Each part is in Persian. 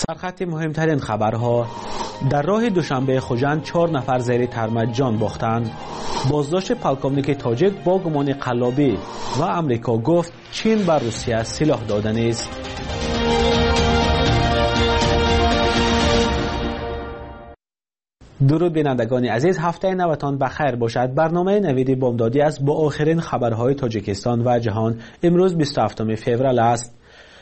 سرخط مهمترین خبرها: در راه دوشنبه خوجند 4 نفر زیر ترمه جان باختند. بازداشت پلکونیک تاجیک با گمان قلابی و امریکا گفت چین بر روسیه سلاح داده نیست. درود بینندگان عزیز، هفته نوتان بخیر باشد. برنامه نوید بامدادی است با آخرین خبرهای تاجیکستان و جهان. امروز 27 فوریه است.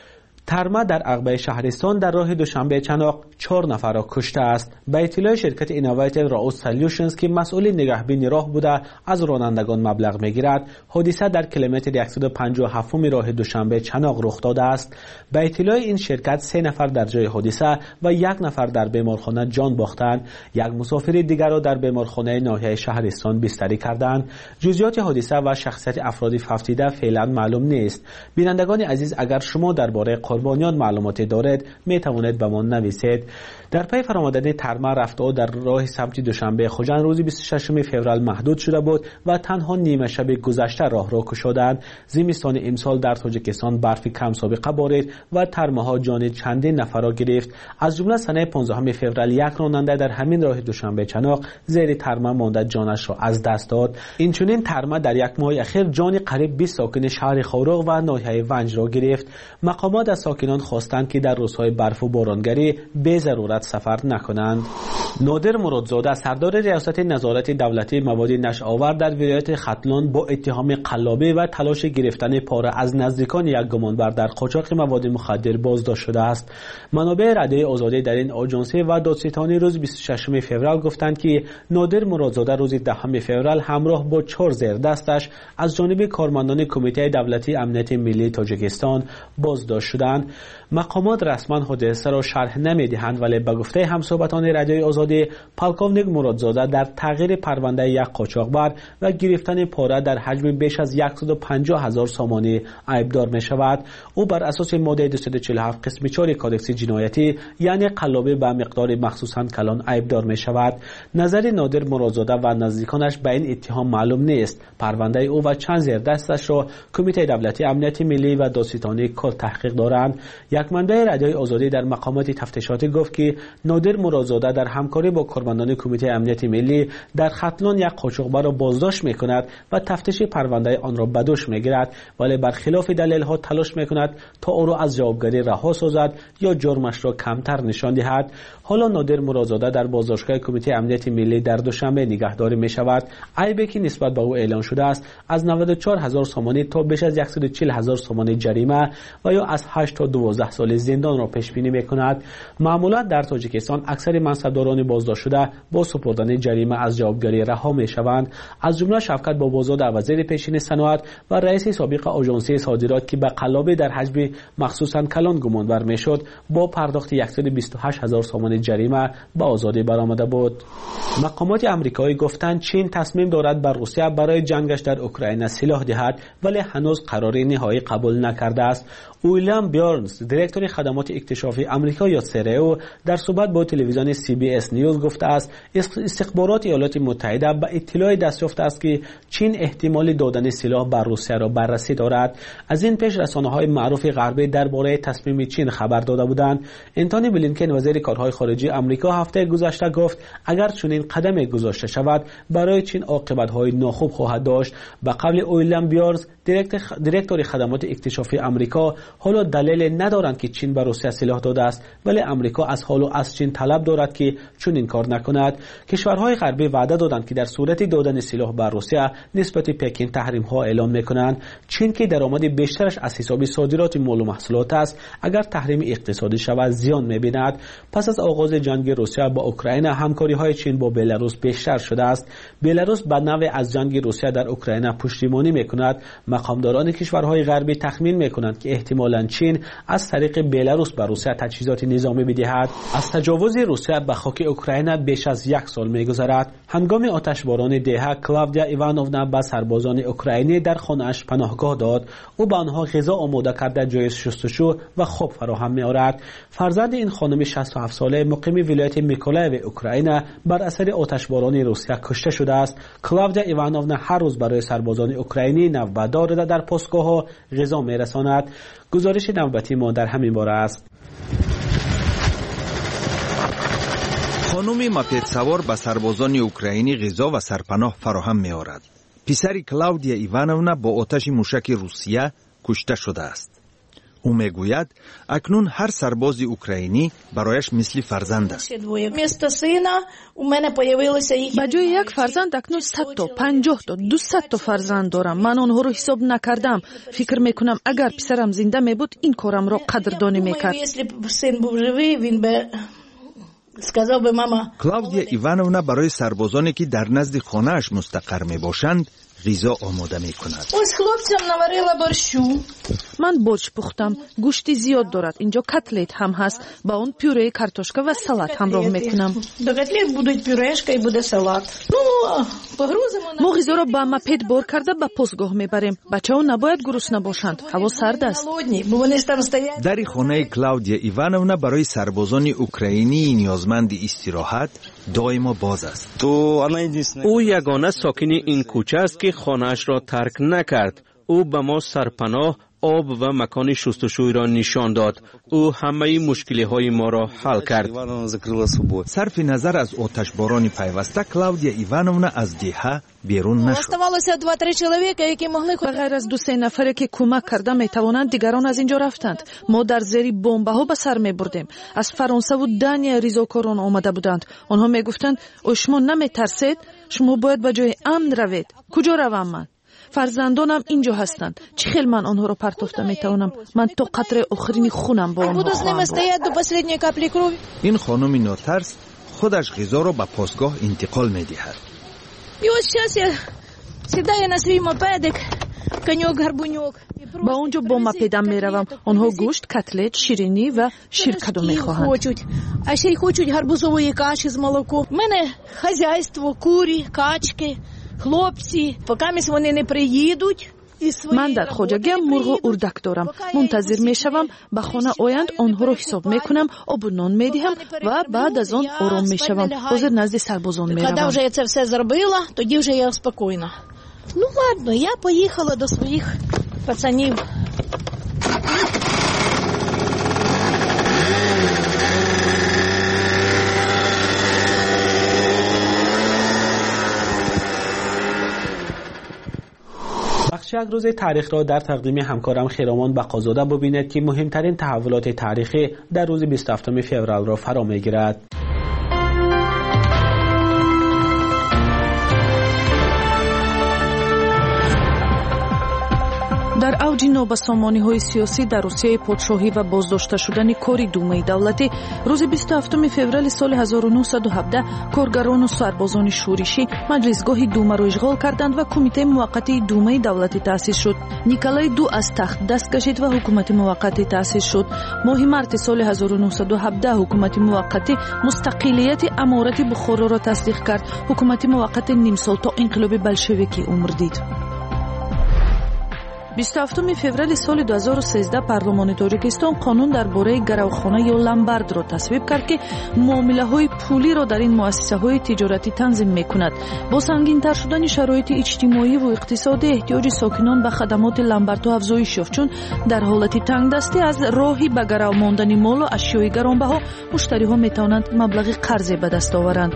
ترمه در عقبه شهرستان در راه دوشنبه چناق 4 نفر را کشته است. به اطلاع شرکت اینوویتیو راوت سولوشنز که مسئول نگهبانی راه بوده از رانندگان مبلغ میگیرد، حادثه در کیلومتر 157 راه دوشنبه چناق رخ داده است. به اطلاع این شرکت 3 نفر در جای حادثه و 1 نفر در بیمارخانه جان باختند. 1 مسافر دیگر را در بیمارخانه ناحیه شهرستان بستری کردند. جزئیات حادثه و شخصیت افراد فوتیده فعلا معلوم نیست. بینندگان عزیز، اگر شما درباره قربانیان معلوماتی دارید می توانید به ما نویسید. در پی فرامدن ترمه رفتار در راه سمت دوشنبه خوجند روز 26 فوریه محدود شده بود و تنها نیمه شب گذشته راه را گشودند. زمستان امسال در تاجیکستان برف کم سابقه بارید و ترمه ها جان چندین نفر را گرفت. از جمله سنه 15 فوریه 1 راننده در همین راه دوشنبه چناق زیر ترمه مانده جانش را از دست داد. اینچنین ترمه در 1 ماه اخیر جان قریب 20 ساکن شهر خوروغ و ناحیه ونج را گرفت. مقامات از ساکنان خواستند که در روزهای برف و بارانگری به ضرورت سفر نکنند. نادر مرادزاده سردار ریاست نظارت دولتی مواد نشآور در ولایت ختلان با اتهام قلابی و تلاش گرفتن پاره از نزدیکان یک گمانبر در قاچاق مواد مخدر بازداشت شده است. منابع رده آزادی در این آژانسی و دادستانی روز 26 فوریه گفتند که نادر مرادزاده روز 10 فوریه همراه با 4 زیر دستش از جانب کارمندان کمیته دولتی امنیت ملی تاجیکستان بازداشت شدند. مقامات رسما حادثه را شرح نمیدهند، ولی به گفته همصحبتان رادیوی آزادی، پلکونیک مرادزاده در تغییر پرونده یک قاچاقبر و گرفتن پاره در حجم بیش از 150,000 سامانی عیبدار می شود. او بر اساس ماده 247 قسم 4 کادکس جنایتی یعنی قلابی به مقدار مخصوصاً کلان عیبدار می شود. نظر نادر مرادزاده و نزدیکانش به این اتهام معلوم نیست. پرونده او و چند زیر دستش را کمیته دولتی امنیت ملی و دادستانی کل تحقیق دارند. یک منبع رادیوی آزادی در مقامات تفتیشاتی گفت که نادر مرادزاده در همکاری با کارمندان کمیته امنیت ملی در ختلان یک قاچاقبر را بازداشت می‌کند و تفتیش پرونده آن را به دوش می‌گیرد، ولی برخلاف دلیل‌ها تلاش می‌کند تا او را از جوابگری رها سازد یا جرمش را کمتر نشان دهد. حالا نادر مرادزاده در بازداشتگاه کمیته امنیت ملی در دوشنبه نگهداری می‌شود. عیبی که نسبت به او اعلان شده است از 94,000 سامانی تا بیش از 140,000 سامانی جریمه و یا از 8 تا 12 سال زندان را پیش بینی می‌کند. معمولا در تاجیکستان اکثر منصبداران بازداشت شده با سپردن جریمه از جوابگری رها می‌شوند، از جمله شفقت بابازاده وزیر پیشین صنعت و رئیس سابق آژانس صادرات که به قلابی در حجم مخصوصاً کلان گمانبر میشد با پرداخت 128,000 سامان جریمه به آزادی برآمده بود. مقامات آمریکایی گفتند چین تصمیم دارد بر روسیه برای جنگش در اوکراین سلاح دهد، ولی هنوز قراری نهایی قبول نکرده است. ویلیام بیارنز دیرکتور خدمات اکتشافی آمریکا یا سرئو در صحبت با تلویزیون CBS نیوز گفته است استخبارات ایالات متحده به اطلاع دست یافته است که چین احتمال دادن سلاح بر روسیه را بررسی دارد. از این پیش رسانه‌های معروف غربی درباره تصمیم چین خبر داده بودند. انتونی بلینکن وزیر کارهای خارجه آمریکا هفته گذشته گفت اگر چنین قدمی گذاشته شود برای چین عاقبت‌های ناخوب خواهد داشت. به قول ویلیام بیارنز دیرکتور خدمات اکتشافی آمریکا، حالا دلیل ندارند که چین به روسیه سلاح داده است، ولی آمریکا از حال و از چین طلب دارد که چنین کار نکند. کشورهای غربی وعده دادند که در صورت دادن سلاح بر روسیه نسبت پکین تحریم ها اعلام میکنند. چین که درآمد بیشترش از حساب صادرات مال و محصولات است، اگر تحریم اقتصادی شود زیان میبیند. پس از آغاز جنگ روسیه با اوکراین همکاری های چین با بلاروس بیشتر شده است. بلاروس به نوعی از جنگ روسیه در اوکراین پشتیبانی میکند. مقامداران کشورهای غربی تخمین میکنند که احتمالاً چین از طریق بلاروس به روسیه تجهیزات نظامی بدهد. از تجاوز روسیه به خاک اوکراین بیش از 1 سال میگذرد. هنگام آتشباران دهه کلاودیا ایوانونا به سربازان اوکراینی در خانه‌اش پناهگاه داد. او به آنها غذا آماده کرده، جای شستشو و خواب فراهم می‌آورد. فرزند این خانم 67 ساله مقیم ولایت میکولایو اوکراین بر اثر آتشباران روسیه کشته شده است. کلاودیا ایوانونا هر روز برای سربازان اوکراینی نوبتدار در پستگاه‌ها غذا می‌رساند. گزارش نوبتی ما در همین باره است. خانم مپید سوار به سربازان اوکراینی غذا و سرپناه فراهم می‌آورد. پسر کلاودیا ایوانونا با آتش موشک روسیه کشته شده است. او میگوید اکنون هر سرباز اوکراینی برایش مثل فرزند است. به جای یک فرزند اکنون 100 تا 50 تا 200 تا فرزند دارم. من آنها رو حساب نکردم. فکر میکنم اگر پسرم زنده می بود این کارم را قدردانی میکرد. کلاودیا ایوانونا برای سربازانی که در نزد خانه‌اش مستقر می باشند غذا آماده می کند. من برچ پختم. گوشتی زیاد دارد. اینجا کتلت هم هست. با اون پیوره کارتوشکا و سالات همراه میکنم. ما غذا را با مپید بار کرده به پستگاه میبریم. بچه‌ها نباید گرسنه باشند. هوا سرد است. در خانه کلاودیا ایوانونا برای سربازان اوکراینی نیازمند استراحت دائما باز است. او یگانه ساکن این کوچه است که خانه‌اش را ترک نکرد. او به ما سرپناه، آب و مکان شستشوی را نشان داد. او همه مشکل‌های ما را حل کرد. صرف نظر از آتش باران پیوسته کلاودیا ایوانونا از دیه بیرون نشد. به غیر از 2-3 نفری که کمک کرده میتوانند دیگران از اینجا رفتند. ما در زیر بمب‌ها به سر میبردیم. از فرانسه و دانیا ریزوکاران آمده بودند. آنها میگفتند شما نمیترسید؟ شما باید به جای امن روید. کجا روم من؟ فرزندانم اینجا هستند. چه خیلی من آنها را پرتافته میتوانم؟ من تا قطره آخرین خونم با آنها خواهم بود. این خانم ناترس خودش غذا را به پاسگاه انتقال میدهد. با اونجا با مپیدم میروم. آنها گوشت، کتلت، شیرینی و شیرکدو میخواهند. А ще й хочуть гарбузової каші з молоком. У мене хазяйство, курі, качки, хлопці. Покамість вони не приїдуть. من در خواجگیم مرغ و اردک دارم. منتظر میشوم به خانه آیند. آنها رو حساب میکنم، آب و نان میدهم و بعد از آن آرام میشوم. حاضر نزد سربازان میروم. Коли вже я це все зробила, тоді вже я спокійна. Ну ладно, я поїхала до своїх пацанів. بخش یک روز تاریخ را در تقدیم همکارم خیرامان بقازاده ببینید که مهمترین تحولات تاریخی در روز 27 فوریه را فرا میگیرد. در اوج نوبسامانی‌های سیاسی در روسیه پادشاهی و بازداشته شدن کاری دومه دولتی روز 27 فوریه سال 1917 کارگران و سربازان شورشی مجلسگاه دومه را اشغال کردند و کمیته موقتی دومه دولتی تأسیس شد. نیکولای دو از تخت دست کشید و حکومت موقتی تأسیس شد. ماه مارس سال 1917 حکومت موقتی مستقلیت امارت بخارا را تصدیق کرد. حکومت موقت نیم سال تا انقلاب بلشویکی عمر دید. 27 فوریه سال 2013 پارلمان تاجیکستان قانون درباره گروخانه یا لامبارد را تصویب کرد که معامله‌های پولی را در این مؤسسه‌های تجارتی تنظیم می‌کند. با سنگین‌تر شدن شرایط اجتماعی و اقتصادی احتیاج ساکنان به خدمات لامباردها افزایش یافت، چون در حالت تنگدستی از راهی به گرو ماندن مال و اشیای گرانبها مشتری‌ها می‌توانند مبلغ قرض به دست آورند.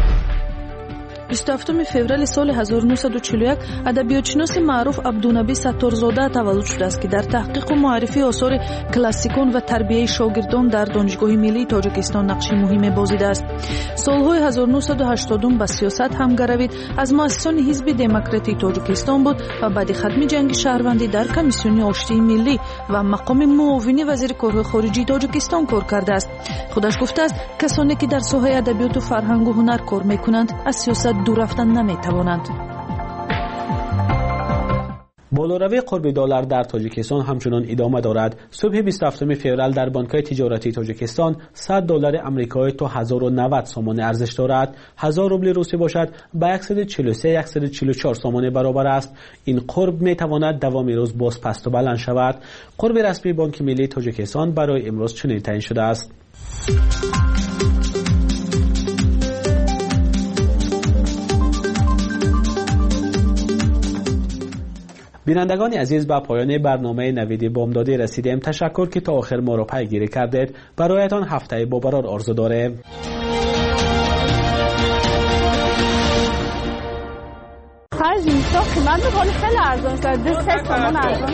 27 فوریه سال 1941 ادبیاتشناس معروف عبدالنبی ستارزاده تولد شده است که در تحقیق و معرفی آثار کلاسیکان و تربیت شاگردان در دانشگاه ملی تاجیکستان نقش مهمی بازیده است. سالهای 1980 به سیاست هم گروید. از مؤسسان حزب دموکراتی تاجیکستان بود و بعد ختم جنگ شهروندی در کمیسیون آشتی ملی و مقام معاون وزیر کارهای خارجی تاجیکستان کار کرده است. خودش گفته است کسانی که در ساحه ادبیات و فرهنگ و هنر کار میکنند از سیاست دور رفتن نمیتوانند. بالاروی قرب دلار در تاجیکستان همچنان ادامه دارد. صبح 27 فوریه در بانک‌های تجارتی تاجیکستان $100 آمریکایی تا 1090 سوم ارزش دارد. 1000 روبل روسی باشد به 143-144 سوم برابر است. این قرب میتواند دوام روز باز پست و بلند شود. قرب رسمی بانک ملی تاجیکستان برای امروز چنین تعیین شده است. بینندگان عزیز، به پایان برنامه نوید بامدادی رسیدیم. تشکر که تا آخر ما را پیگیری کردید. برایتان هفته با قرار آرزو دارم. خرج اینستا قیمت بکنه خیلی ارزان شد 2-3 تومان ارزان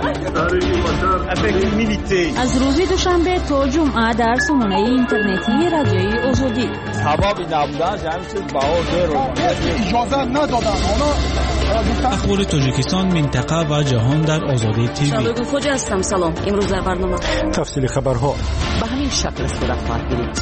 شد. از روز دوشنبه تا جمعه در سامانه اینترنتی رادیوی آزادی سبب نبودن همین چیز بهادر اجازه ندادن اخبار تاجیکستان منطقه و جهان در آزادی تیوی. شالوگو خوجا هستم. سلام. امروز در برنامه تفصیل خبرها به همین شکل صورت خواهد گرفت.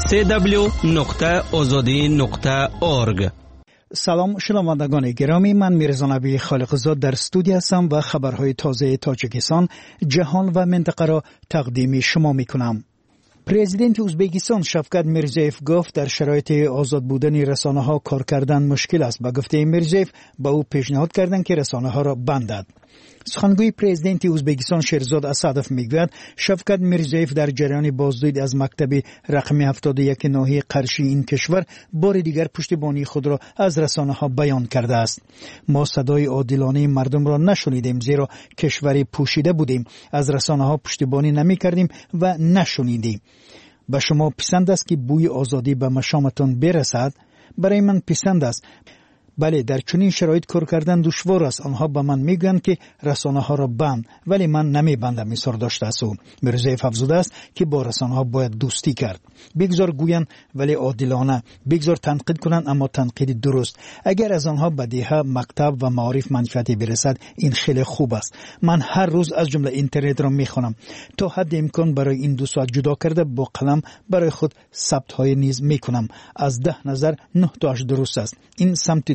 www.azadi.org. سلام شنوندگان گرامی، من میرزا نبی خالقزاد در استودیو هستم و خبرهای تازه تاجیکستان، جهان و منطقه را تقدیم شما میکنم. پرزیدنت ازبکستان شفقت میرزیف گفت در شرایط آزاد بودن رسانه ها کار کردن مشکل است. با گفته میرزیف با او پیشنهاد کردند که رسانه ها را بندد. سخنگوی پرزیدنت ازبکستان شیرزاد اسدف میگوید شفقت میرزیف در جریان بازدید از مکتب رقم 71 ناحیه قرشی این کشور بار دیگر پشتیبانی خود را از رسانه ها بیان کرده است. ما صدای عادلانه مردم را نشنیدیم زیرا کشوری پوشیده بودیم، از رسانه ها پشتیبانی نمی کردیم و نشنیدیم. به شما پسند است که بوی آزادی به مشامتان برسد؟ برای من پسند است. بله، در چنین شرایط کار کردن دشوار است. آنها به من میگویند که رسانه ها را بند، ولی من نمیبندم. اصرار داشته است. میرزیف افزوده است که با رسانه ها باید دوستی کرد. بگذار گویند ولی عادلانه، بگذار تنقید کنند اما تنقید درست. اگر از آنها بدیهه، مکتب و معارف منفعتی برسد این خیلی خوب است. من هر روز از جمله اینترنت را میخوانم. تا حد امکان برای این 2 ساعت جدا کرده با قلم برای خود ثبت های نیز میکنم. از 10 نظر 9 تاش درست است. این سمت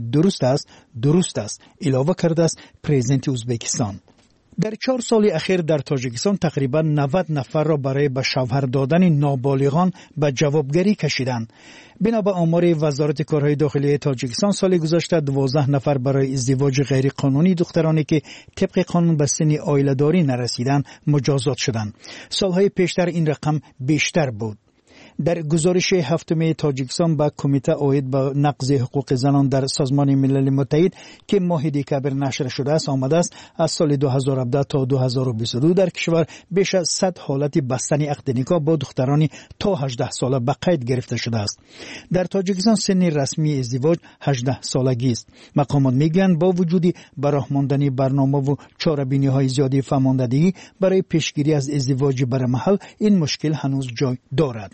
درست است اضافه کرده است پرزیدنت ازبکستان. در 4 سال اخیر در تاجیکستان تقریبا 90 نفر را برای به شوهر دادن نابالغان به جوابگری کشیدند. بنا به آمار وزارت کارهای داخلی تاجیکستان سال گذشته 12 نفر برای ازدواج غیر قانونی دخترانی که طبق قانون به سن عائله‌داری نرسیدند مجازات شدند. سالهای پیشتر این رقم بیشتر بود. در گزارش هفتم تاجیکستان با کمیته عاید به نقض حقوق زنان در سازمان ملل متحد که ماه دکامبر نشر شده است آمده است از سال 2017 تا 2022 در کشور بیش از 100 حالت بستن عقد نکاح با دخترانی تا 18 ساله به قید گرفته شده است. در تاجیکستان سن رسمی ازدواج 18 سالگی است. مقامات میگویند با وجود به راه ماندن برنامه و چاره‌بینی‌های زیادی فرماندهی برای پیشگیری از ازدواج برمحل این مشکل هنوز جای دارد.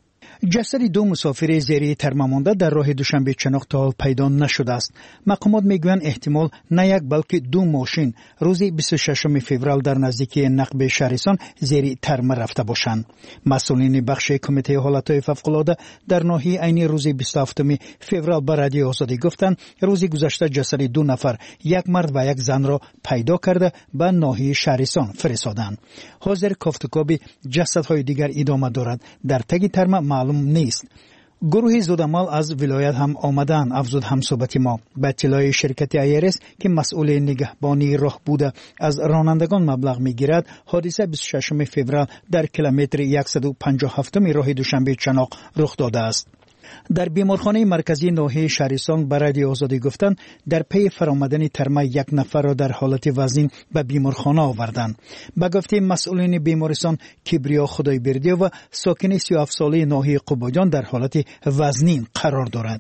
جسد 2 مسافر زیر ترمامانده در راه دوشنبه چناق تا پیدا نشده است. مقامات میگویند احتمال نه یک بلکه 2 ماشین روز 26 فوریه در نزدیکی نقب شهرستان زیر ترم رفته باشند. مسئولین بخش کمیته حالتهای فوق‌العاده در ناحیه عین روز 27 فوریه به رادیو آزادی گفتند روز گذشته جسد 2 نفر، یک مرد و یک زن را پیدا کرده به ناحیه شهرستان فرستادند. حاضر کافتکاب جسدهای دیگر ادامه دارد. در تگ ترم معلوم نیست. گروه زودعمل از ولایت هم آمدن، افزود همصحبت ما. به اطلاع شرکت ایرس که مسئول نگهبانی راه بوده از رانندگان مبلغ میگیرد، حادثه 26 فوریه در کیلومتر 157 راه دوشنبه چناق رخ داده است. در بیمارخانه مرکزی ناحیه شهرستان به رادیو آزادی گفتند در پی فرآمدن ترمه 1 نفر را در حالت وزین به بیمارخانه آوردند. به گفته مسئولین بیمارستان کبریا خدایبردی و ساکن 37 ساله ناحیه قبادیان در حالت وزنین قرار دارد.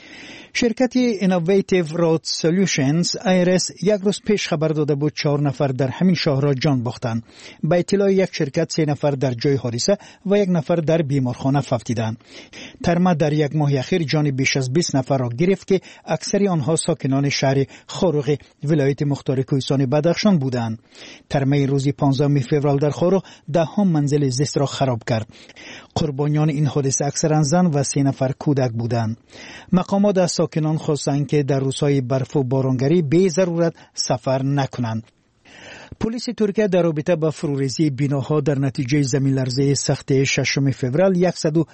شرکت اینوویتیو رود سولوشنز ایرس یک روز پیش خبر داده بود 4 نفر در همین شهر جان باختند. به اطلاع یک شرکت 3 نفر در جای حادثه و 1 نفر در بیمارخانه فوتیدند. ترمه در 1 ماه اخیر جان بیش از 20 نفر را گرفت که اکثر آنها ساکنان شهر خاروق ولایت مختار کوهستان بدخشان بودند. ترمه روز 15 فوریه در خاروق 10 منزل زیست را خراب کرد. قربانیان این حادثه اکثرا زن و 3 نفر کودک بودند. مقامات از ساکنان خواستند که در روزهای برف و بارانگری بی ضرورت سفر نکنند. پلیس ترکیه در رابطه با فروریزی بناها در نتیجه زمین لرزه سخت 6 فوریه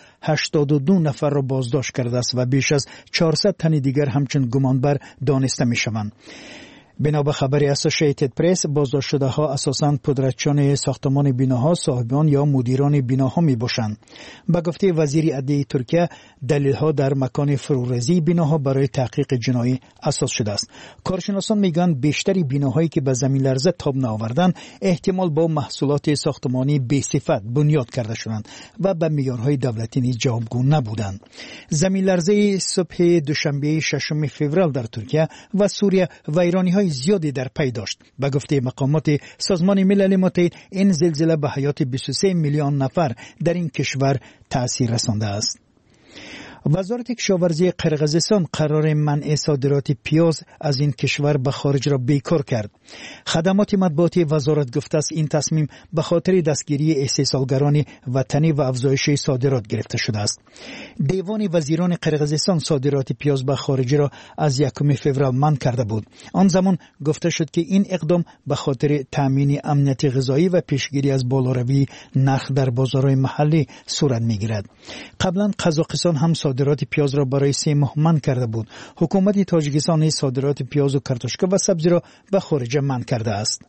182 نفر را بازداشت کرده است و بیش از 400 تن دیگر همچون گمانبر دانسته می شوند. بنا به خبر اسوسییتد پرس، بازداشت‌شده‌ها اساساً پدرچان ساختمان بیناها، صاحبان یا مدیران بیناها میباشند. به گفته وزیر عدلیه ترکیه، دلیل‌ها در مکان فروریزی بیناها برای تحقیق جنایی اساس شده است. کارشناسان میگن بیشتری بیناهایی که به زمین لرزه تاب نآوردند احتمال با محصولات ساختمانی بی‌صفت بنیاد کرده شدند و به معیارهای دولتی نیز جوابگو نبودند. زمین لرزه صبح دوشنبه 6 فوریه در ترکیه و سوریه ویرانی‌های زیادی در پی داشت. به گفته مقامات سازمان ملل متحد، این زلزله به حیات 23 میلیون نفر در این کشور تأثیر رسانده است. وزارت کشاورزی قرقیزستان قرار منع صادرات پیاز از این کشور به خارج را بیکار کرد. خدمات مطبوعاتی وزارت گفته است این تصمیم به خاطر دستگیری استحصالگران وطنی و افزایش صادرات گرفته شده است. دیوان وزیران قرقیزستان صادرات پیاز به خارج را از 1 فوریه منع کرده بود. آن زمان گفته شد که این اقدام به خاطر تامین امنیت غذایی و پیشگیری از بالاروی نرخ در بازارهای محلی صورت میگیرد. قبلا قزاقستان هم صادرات پیاز را برای 3 ماه منع کرده بود. حکومت تاجیکستان صادرات پیاز و کارتوشکا و سبزی را به خارج منع کرده است.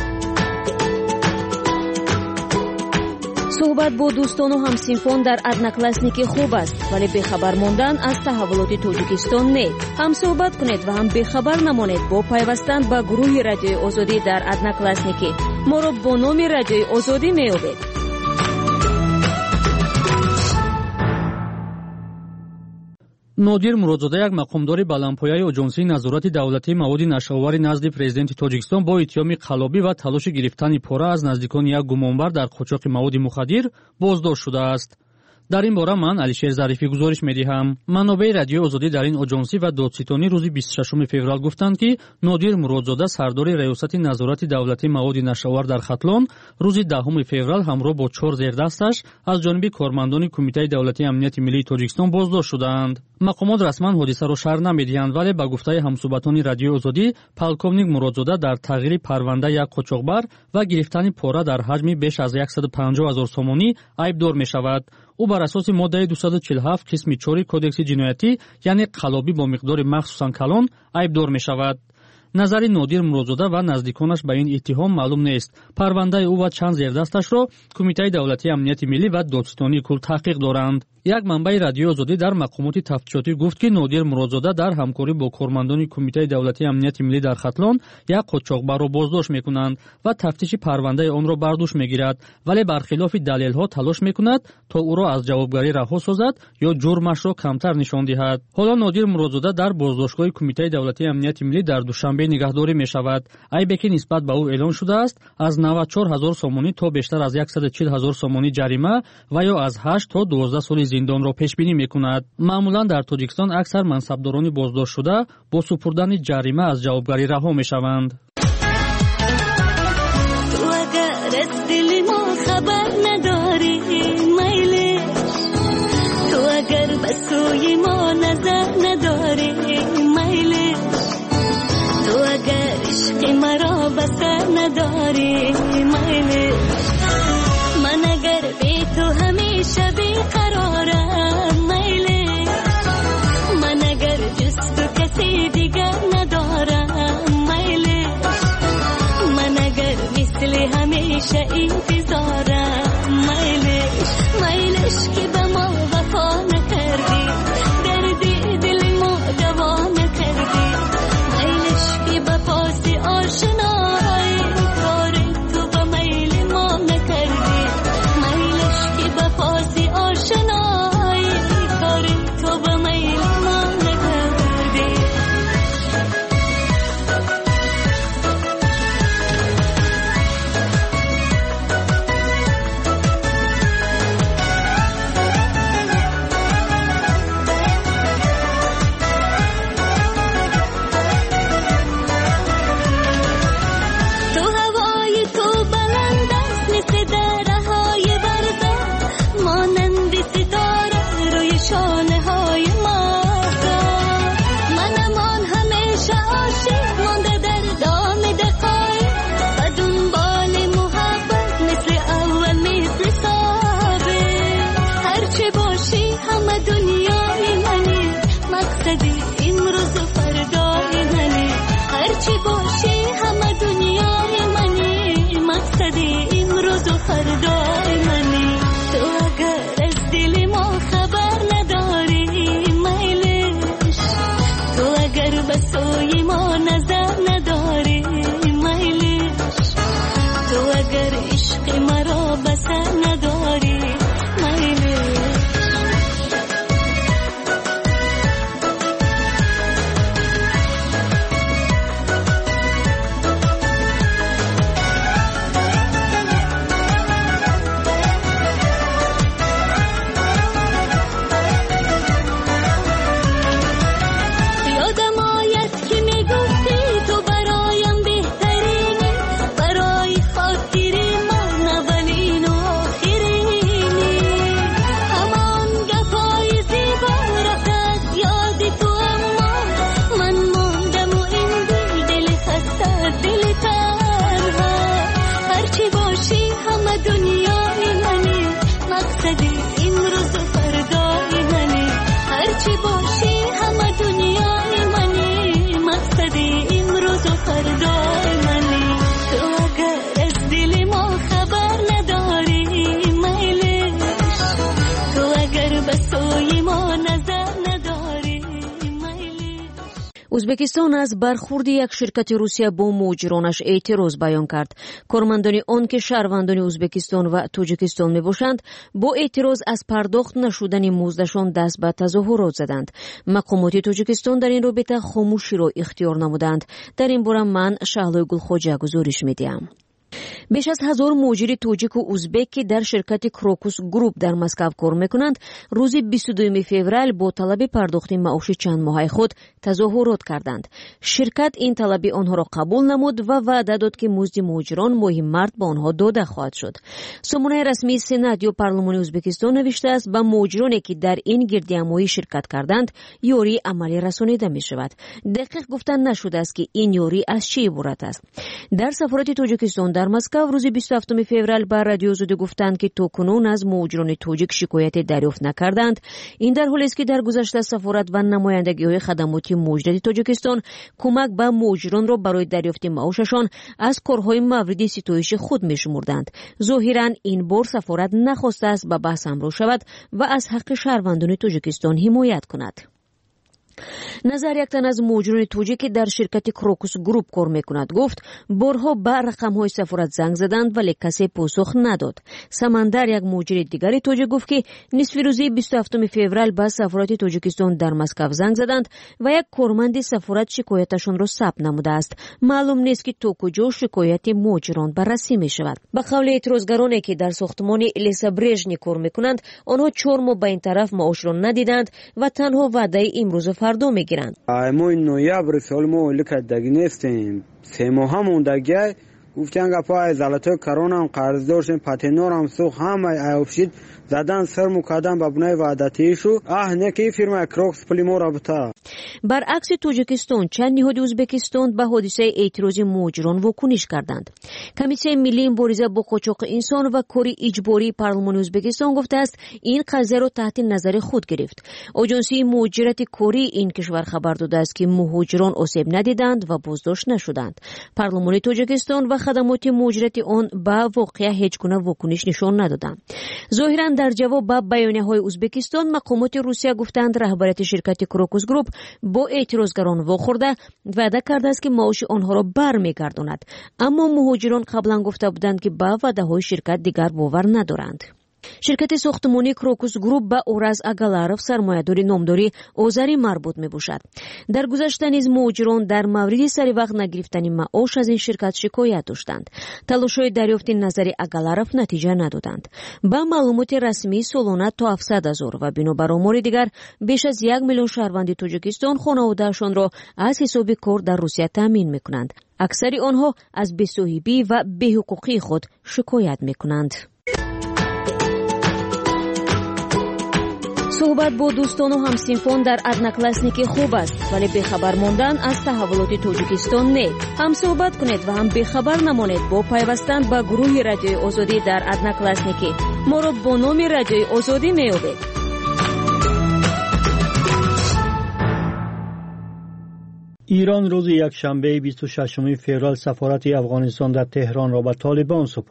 صحبت با دوستان و همسینفان در одноклассники خوب است، ولی بخبر ماندن از تحولات تاجیکستان نه. هم صحبت کنید و هم بخبر نمانید با پیوستن به گروه رادیوی آزادی در одноклассники. ما را با نام رادیوی آزادی میابید. نادر مرادزاده یک مقامدار بلندپایه اجنسی نظارت دولتی مواد نشآوری نزد پرزیدنت تاجیکستان با اتهام قلابی و تلاش گرفتن پاره از نزدیکان یک گمانبر در قاچاق مواد مخدر بازداشت شده است. در این باره من علیشیر ظریفی گزارش می‌دهم. منابع رادیو آزادی در این اجنسی و دادستانی روز 26 فوریه گفتند که نادر مرادزاده سردار ریاست نظارت دولتی مواد نشآور در خطلان روز 10 فوریه همراه با 4 زیردستش از جانب کارمندان کمیته دولتی امنیت ملی تاجیکستان بازداشت شدند. مقامات رسما حادثه را شرح نمی‌دهند، ولی به گفته همسوبتان رادیو آزادی، پالکوونیک مرادزاده در تغییر پرونده یک قاچاقبر و گرفتن پاره در حجم بیش از 150,000 سومانی عیبدار می‌شود. او بر اساس ماده 247 قسم 4 کودکس جنایتی یعنی قلابی با مقدار مخصوصاً کلان عیبدار می‌شود. نظر نادر مرادزاده و نزدیکانش به این اتهام معلوم نیست. پرونده او و چند زیردستش را کمیته دولتی امنیت ملی و دادستانی کل تحقیق دارند. یک منبع رادیو آزادی در مقامات تفتیشاتی گفت که نادر مرادزاده در همکاری با کارمندان کمیته دولتی امنیت ملی در خطلان یک قاچاقبر را بازداشت می‌کنند و تفتیش پرونده آن را بر دوش می‌گیرد، ولی برخلاف دلیل‌ها تلاش می‌کند تا او را از جوابگری رها سازد یا جرمش را کمتر نشان دهد. حالا نادر مرادزاده در بازداشتگاه کمیته دولتی امنیت ملی در دوشنبه نگهداری می‌شود. عیبی که نسبت به او اعلان شده است از 94,000 سومانی تا بیشتر از 140,000 سومانی جریمه و یا از 8 تا 12 سال زندان را پیش بینی می‌کند. معمولاً در تاجیکستان اکثر منصبداران بازداشت شده با سپردن جریمه از جوابگری رها می‌شوند. تو اگر از دل ما خبر نداری میل، تو اگر به سوی ما نظر نداری میل، تو اگر عشق مرا بسر نداری میل، من اگر بی تو همیشه بیقرارم میل، من اگر جز تو کسی دیگر ندارم میل، من اگر مثل همیشه انتظارم میلش که به ما وفا نکردی، دردی دل ما دوا نکردی، میلش که به پاس آشنایی کار تو به میل ما نکردی، میلش که به پاس آشنایی کار تو به میل ما نکردی. تو هوای تو بلند است مثل درهای برده، مانند ستاره روی شانه های ماهتاب، منمان همیشه عاشق مانده در دام دقایق و دنبال محبت مثل اول مثل سابق، هرچه باشی همه دنیای منی، مقصدی امروز و فردای منی، هرچه باشی فردای منی. تو اگر از دل ما خبر نداری میلش، تو اگر به سوی ما نظر نداری میلش، تو اگر عشق مرا بسر نداری میلش. узбекистон аз бархурди як ширкати русия бо муҳоҷиронаш эътироз баён кард. кормандони он ки шаҳрвандони узбекистон ва тоҷикистон мебошанд, бо эътироз аз пардохт нашудани муздашон даст ба тазоҳурот заданд. мақомоти тоҷикистон дар ин робита хомӯширо ихтиёр намуданд. дар ин бора ман шаҳлои гулхоҷа гузориш медиҳам. беш аз 1000 муҳоҷири тоҷику узбек ки дар ширкати крокус груп дар Москав кор мекунанд, рӯзи 22 феврал бо талаби пардохти маоши чандмоҳаи худ тазоҳурот карданд. ширкат ин талаби онҳоро қабул намуд ва ваъда дод ки музди муҳоҷирон моҳи март ба онҳо дода хоҳад шуд. сомонаи расмии сенат ё парлумони ӯзбекистон навиштааст ба муҳоҷироне ки дар ин гирдиҳамоӣ ширкат карданд ёрии амалӣ расонида мешавад. дақиқ гуфта нашудааст ки ин ёрӣ аз чӣ иборат аст. дар сафорати тоҷикистон дар Москав рӯзи 27 феврал ба радиозодӣ гуфтанд ки то кунун аз муҳоҷирони тоҷик шикояте дарёфт накарданд. ин дар ҳолест ки дар гузашта сафорат ва намояндагиҳои хадамоти муҳоҷирати тоҷикистон кӯмак ба муҳоҷиронро барои дарёфти маошашон аз корҳои мавриди ситоиши худ мешумурданд. зоҳиран ин бор сафорат нахостааст ба баҳс ҳамроҳ шавад ва аз ҳаққи шаҳрвандони тоҷикистон ҳимоят кунад. назар як тан аз муҳоҷирони тоҷик ки дар ширкати крокус груп кор мекунад гуфт, борҳо ба рақамҳои сафорат занг заданд, вале касе посух надод. самандар, як муҳоҷири дигари тоҷик гуфт ки нисфи рӯзи 27 феврал ба сафорати тоҷикистон дар Москав занг заданд ва як корманди сафорат шикояташонро сабт намудааст. маълум нест ки то куҷо шикояти муҳоҷирон баррасӣ мешавад. ба қавли эътирозгароне ки дар сохтмони лесабрежни кор мекунанд, онҳо 4 моҳ ба ин тараф маошро надиданд ва танҳо ваъдаи имрӯзу фардо мегиранд. мо ноябр соли мо ликаддаги нестем, 3 моҳа мондагия гуфтан гапа золотой коронам қарз доштем, патенорам сух ҳама айобшид задан сарму кадан ба бунаи ваъдатишу не ки фирма крокс плимора бута. баръакси тоҷикистон, чанд ниҳоди ӯзбекистон ба ҳодисаи эътирози муҳоҷирон вокуниш карданд. комиссияи миллии мубориза бо қочоқи инсон ва кори иҷбории парлумони ӯзбекистон гуфтааст, ин қазияро таҳти назари худ гирифт. оҷонсии муҳоҷирати кории ин кишвар хабар додааст ки муҳоҷирон осеб надиданд ва боздошт нашуданд. парлумони тоҷикистон ва хадамоти муҳоҷирати он ба воқеа ҳеҷ гуна вокуниш нишон надоданд. зоҳиран дар ҷавоб ба баёнияҳои ӯзбекистон, мақомоти русия гуфтанд раҳбарияти ширкати крокус груп бо эътирозгарон вохӯрда ваъда кардааст ки маоши онҳоро бармегардонад. аммо муҳоҷирон қаблан гуфта буданд ки ба ваъдаҳои ширкат дигар бовар надоранд. ширкати сохтмонии крокус груп ба ораз агаларов, сармоядори номдори озарӣ марбут мебошад. дар гузашта низ муҳоҷирон дар мавриди саривақт нагирифтани маош аз ин ширкат шикоят доштанд. талошҳои дарёфти назари агаларов натиҷа надоданд. ба маълумоти расмӣ солона то 700 000 ва бинобар омори дигар беш аз 1 миллион шаҳрванди тоҷикистон хонаводаашонро аз ҳисоби кор дар русия таъмин мекунанд. аксари онҳо аз бесоҳибӣ ва беҳуқуқии худ шикоят мекунанд. суҳбат бо дӯстону ҳамсинфон дар одноклассники хуб аст, вале бехабар мондан аз таҳаввулоти тоҷикистон не. ҳам суҳбат кунед ва ҳам бехабар намонед бо пайвастан ба гурӯҳи радиои озодӣ дар одноклассники. моро бо номи радиои озодӣ меёбед. ایران روز یکشنبه 26 فوریه سفارت افغانستان در تهران را به طالبان سپرد.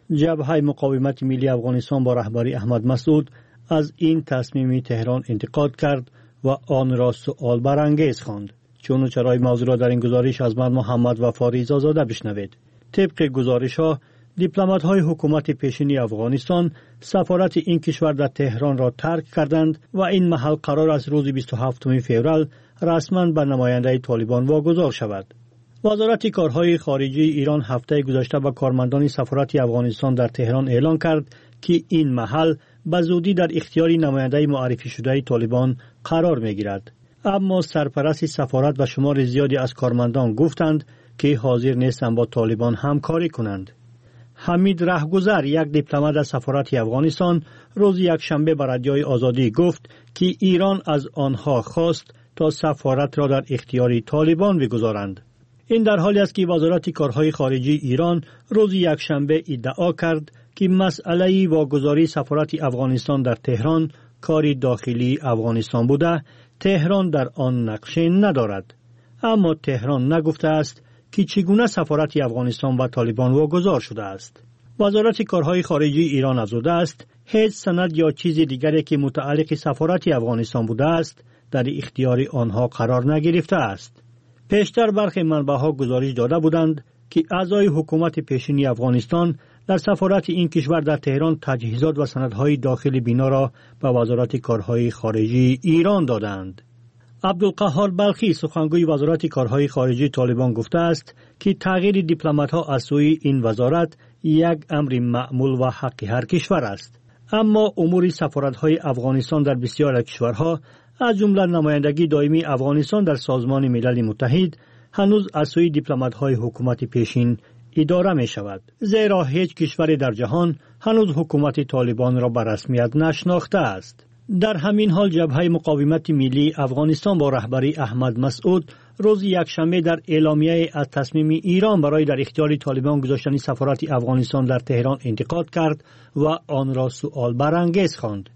جبهه مقاومت ملی افغانستان با رهبری احمد مسعود از این تصمیم تهران انتقاد کرد و آن را سؤال برانگیز خواند. چون چرای موضوع را در این گزارش از محمد وفا ریزازاده بشنوید. طبق گزارش‌ها دیپلمات‌های حکومت پیشین افغانستان سفارت این کشور در تهران را ترک کردند و این محل قرار است روز 27 فوریه رسما به نماینده طالبان واگذار شود. وزارت کارهای خارجه ایران هفته گذشته به کارمندان سفارت افغانستان در تهران اعلام کرد که این محل به زودی در اختیار نماینده معرفی شده طالبان قرار می‌گیرد. اما سرپرست سفارت و شمار زیادی از کارمندان گفتند که حاضر نیستند با طالبان همکاری کنند. حمید رهگذر، یک دیپلمات از سفارت افغانستان، روز یکشنبه به رادیوی آزادی گفت که ایران از آنها خواست تا سفارت را در اختیار طالبان بگذارند. این در حالی است که وزارت کارهای خارجه ایران روز یکشنبه ادعا کرد که مسئله واگذاری سفارت افغانستان در تهران کاری داخلی افغانستان بوده، تهران در آن نقشه ندارد. اما تهران نگفته است که چگونه سفارت افغانستان به طالبان واگذار شده است. وزارت کارهای خارجه ایران افزوده است هیچ سند یا چیز دیگری که متعلق سفارت افغانستان بوده است در اختیار آنها قرار نگرفته است. پیشتر برخی منبع‌ها گزارش داده بودند که اعضای حکومت پیشین افغانستان در سفارت این کشور در تهران تجهیزات و سندهای داخلی بنا را به وزارت کارهای خارجه ایران دادند. عبدالقهار بلخی، سخنگوی وزارت کارهای خارجه طالبان، گفته است که تغییر دیپلمات‌ها از سوی این وزارت یک امر معمول و حق هر کشور است. اما امور سفارت‌های افغانستان در بسیار کشورها از جمله نمایندگی دائمی افغانستان در سازمان ملل متحد هنوز از سوی دیپلمات‌های حکومت پیشین اداره می شود. زیرا هیچ کشوری در جهان هنوز حکومت طالبان را به رسمیت نشناخته است. در همین حال جبهه مقاومت ملی افغانستان با رهبری احمد مسعود روز یکشنبه در اعلامیه از تصمیم ایران برای در اختیار طالبان گذاشتن سفارت افغانستان در تهران انتقاد کرد و آن را سؤال برانگیز خواند.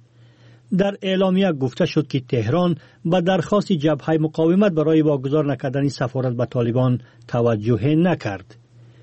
در اعلامیه گفته شد که تهران به درخواست جبهه مقاومت برای واگذار نکردن سفارت به طالبان توجه نکرد.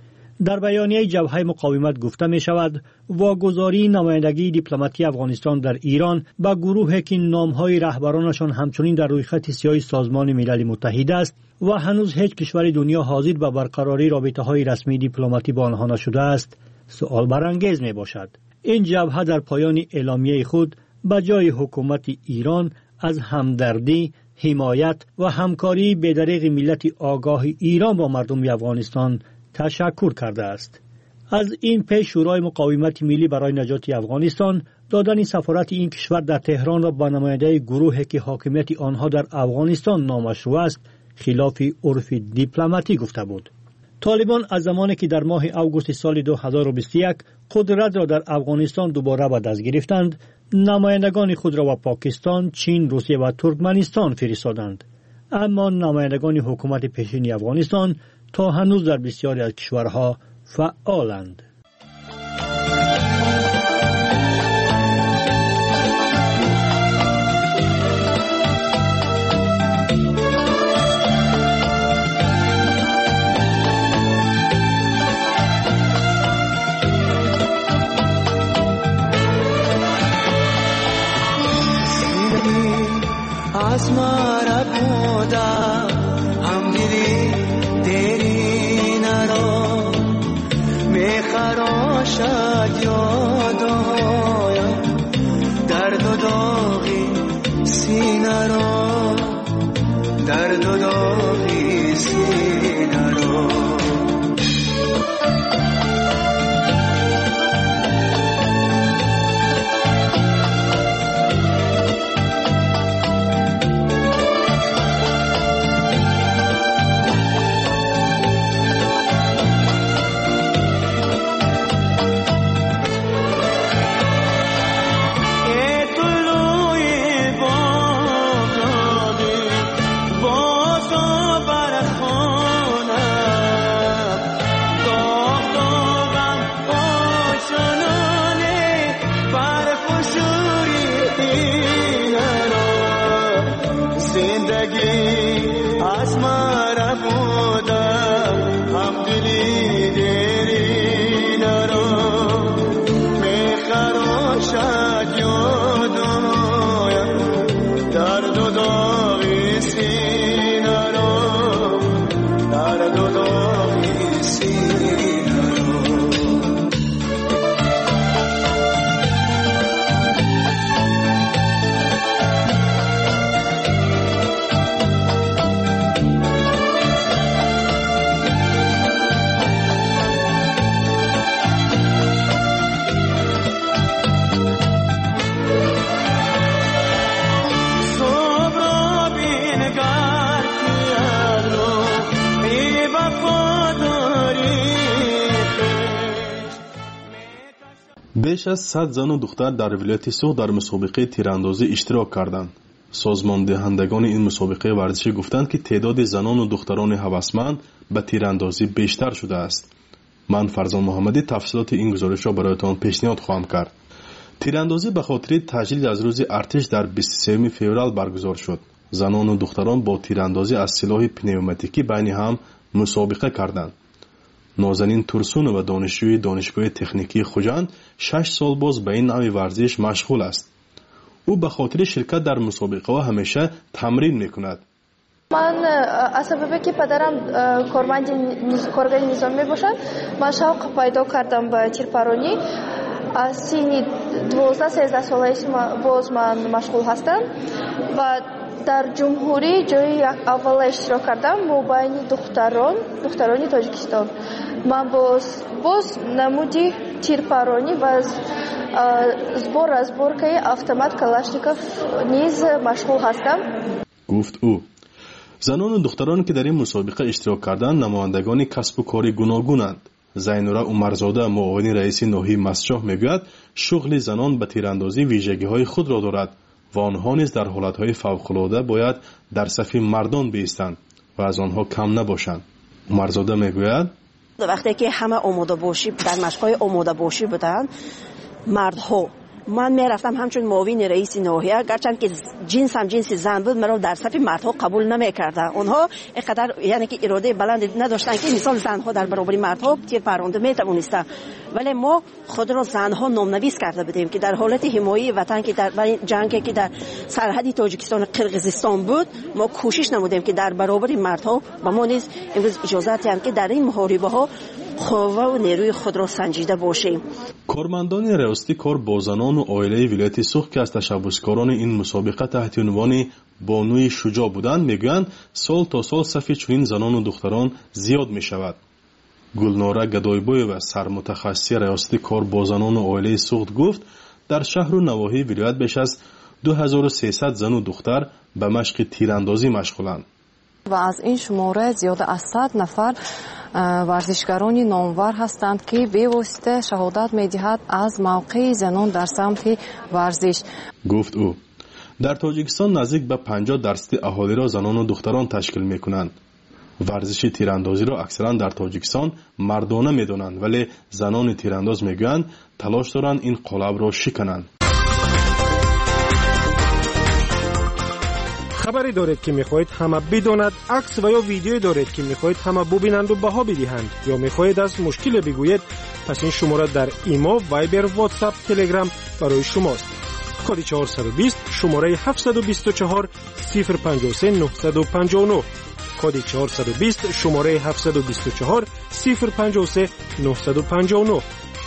در بیانیه جبهه مقاومت گفته می شود واگذاری نمایندگی دیپلماتی افغانستان در ایران به گروهی که نامهای رهبرانشان همچنین در رویخط سیاه سازمان ملل متحد است و هنوز هیچ کشور دنیا حاضر به برقراری رابطه‌های رسمی دیپلماتی با آنها نشده است سؤال برانگیز می باشد. این جبهه در پایان اعلامیه خود به جای حکومت ایران از همدردی، حمایت و همکاری بدریغ ملت آگاه ایران با مردم افغانستان تشکر کرده است. از این پیش شورای مقاومت ملی برای نجات افغانستان دادن سفارت این کشور در تهران را به نماینده گروهی که حاکمیت آنها در افغانستان نامشروع است خلاف عرف دیپلماتی گفته بود. طالبان از زمانی که در ماه اوگوست سال 2021 قدرت را در افغانستان دوباره به دست گرفتند، نمایندگان خود را به پاکستان، چین، روسیه و ترکمنستان فرستادند. اما نمایندگان حکومت پیشین افغانستان تا هنوز در بسیاری از کشورها فعالند. आसमारा खुदा हम दिली तेरी नरो मैं खरोशा यादो दर्द दोगी सीनरो दर्द दोगी सीनरो بیش از 100 زن و دختر در ولایت سوخ در مسابقه تیراندازی اشتراک کردند. سازمان دهندگان این مسابقه ورزشی گفتند که تعداد زنان و دختران هوسمند به تیراندازی بیشتر شده است. من فرزان محمدی تفصیلات این گزارش را برایتان پیشنهاد خواهم کرد. تیراندازی به خاطر تجلیل از روز ارتش در 23 فوریه برگزار شد. زنان و دختران با تیراندازی از سلاح پنیوماتیکی بین هم مسابقه کردند. نازنین ترسون و دانشجوی دانشگاه تکنیکی خوجند 6 سال باز به این نوع ورزش مشغول است. او به خاطر شرکت در مسابقه ها همیشه تمرین میکند. من از سببی که پدرم کارگر نظامی باشد، من شوق پیدا کردم به تیرپرانی. از سن 12-13 سالگی باز من مشغول هستم و در جمهوری جای اول اشتراک کردم مبین دختران تاجیکستان. من باز نمودی تیرپرانی و зборкаи автомат کلاشنیکوف نیز مشغول هستم. گفت او. زنان و دختران که در این مسابقه اشتراک کردند نمایندگان کسب و کار گوناگونند. زینوره عمرزاده معاون رئیس ناحیه مسجح میگوید شغل زنان به تیراندازی ویژگی‌های خود را دارد و آنها نیز در حالت‌های فوق‌العاده باید در صف مردان بایستند و از آنها کم نباشند. عمرزاده میگوید وقتی که همه آماده باشی در مشق‌های آماده باشی بودن مردها، من میرفتم همچون معاون رئیس ناحیه، گرچند که جنسم جنس زن بود مرا در صف مردها قبول نمیکردند. اونها اینقدر یعنی که اراده بلند نداشتن که مثال زنها در برابر مردها تیر پرانده میتوانستند، ولی ما خود را زنها نامنویس کرده بودیم که در حالت حمایت وطن که در جنگ که در سرحد تاجیکستان و قرقیزستان بود ما کوشش نمودیم که در برابر مردها با ما نیز امروز اجازه دهند که در این محاربه ها قوه و نیروی خود را سنجیده باشیم. کارمندان ریاستی کار با زنان و عائله ولایت سوخ که از تشبثکاران این مسابقه تحت عنوان بانوی شجاع بودند میگویند سال تا سال صف چنین زنان و دختران زیاد می شود. گلناره گدایبوی و سرمتخصص ریاستی کار با زنان و عائله سوخ گفت در شهر و نواحی ولایت بیش از 2300 زن و دختر به مشق تیراندازی مشغولند. و از این شماره زیاده از 100 نفر ورزشکارانی نامور هستند که به واسطه شهادت می‌دهد از موقع زنان در سمت ورزش. گفت او. در تاجیکستان نزدیک به 50% اهالی را زنان و دختران تشکیل می‌کنند. ورزش تیراندازی را اکثرا در تاجیکستان مردانه می‌دانند، ولی زنان تیرانداز می‌گویند تلاش دارند این قالب را شکنند. خبری دارید که میخواهید همه بداند، عکس و یا ویدیویی دارید که میخواهید همه ببینند و بها بدهند یا میخواهید از مشکل بگویید، پس این شماره در ایما، وایبر، واتساپ، تلگرام برای شماست. کد 420 شماره 724 053 959 کد 420 شماره 724 053 959.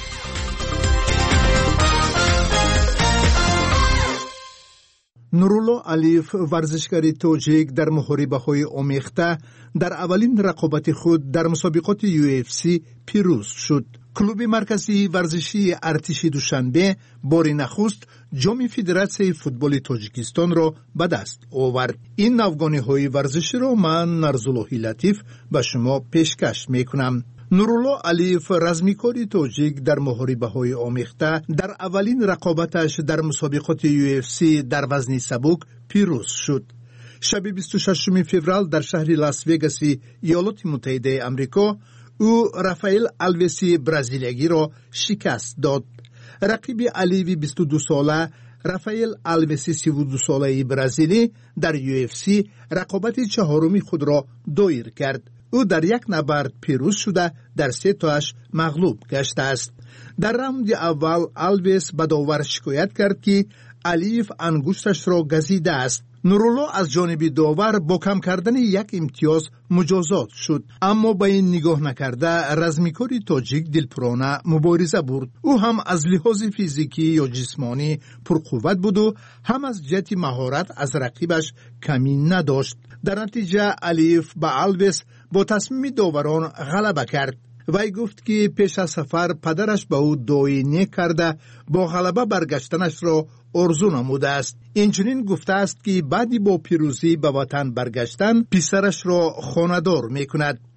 نورالله علیف ورزشکار تاجیک در محاربه‌های آمیخته در اولین رقابت خود در مسابقات UFC پیروز شد. کلوب مرکزی ورزشی ارتشی دوشنبه بار نخست جام فدراسیون فوتبال تاجیکستان را به دست آورد. این نوگانی‌های ورزشی را من نرزاللهی لطیف به شما پیشکش میکنم. نورالله علیف رزمیکاری تاجیک در محاربه‌های آمیخته در اولین رقابتش در مسابقات UFC در وزن سبک پیروز شد. شب 26 فوریه در شهر لاس وگاس ایالات متحده آمریکا او رافائل آلوسی برزیلیایی را شکست داد. رقیب علیوی 22 ساله رافائل آلوسی 32 ساله برزیلی در UFC رقابت چهارمی خود را دایر کرد. او در یک نبرد پیروز شده در 3 تاش مغلوب گشته است. در راوند اول آلویس به داور شکایت کرد که علیف انگشتش را گزیده است. نورالله از جانب داور با کم کردن یک امتیاز مجازات شد، اما با این نگاه نکرده رزمیکاری تاجیک دلپرانه مبارزه برد. او هم از لحاظ فیزیکی یا جسمانی پرقوت بود و هم از جهت مهارت از رقیبش کمی نداشت. در نتیجه علیف به آلویس با تصمیم داوران غلبه کرد. وی گفت که پیش از سفر پدرش به او دعای نیک کرده با غلبه برگشتنش را آرزو نموده است. اینچنین گفته است که بعدی با پیروزی به وطن برگشتن پسرش را خانه‌دار می کند.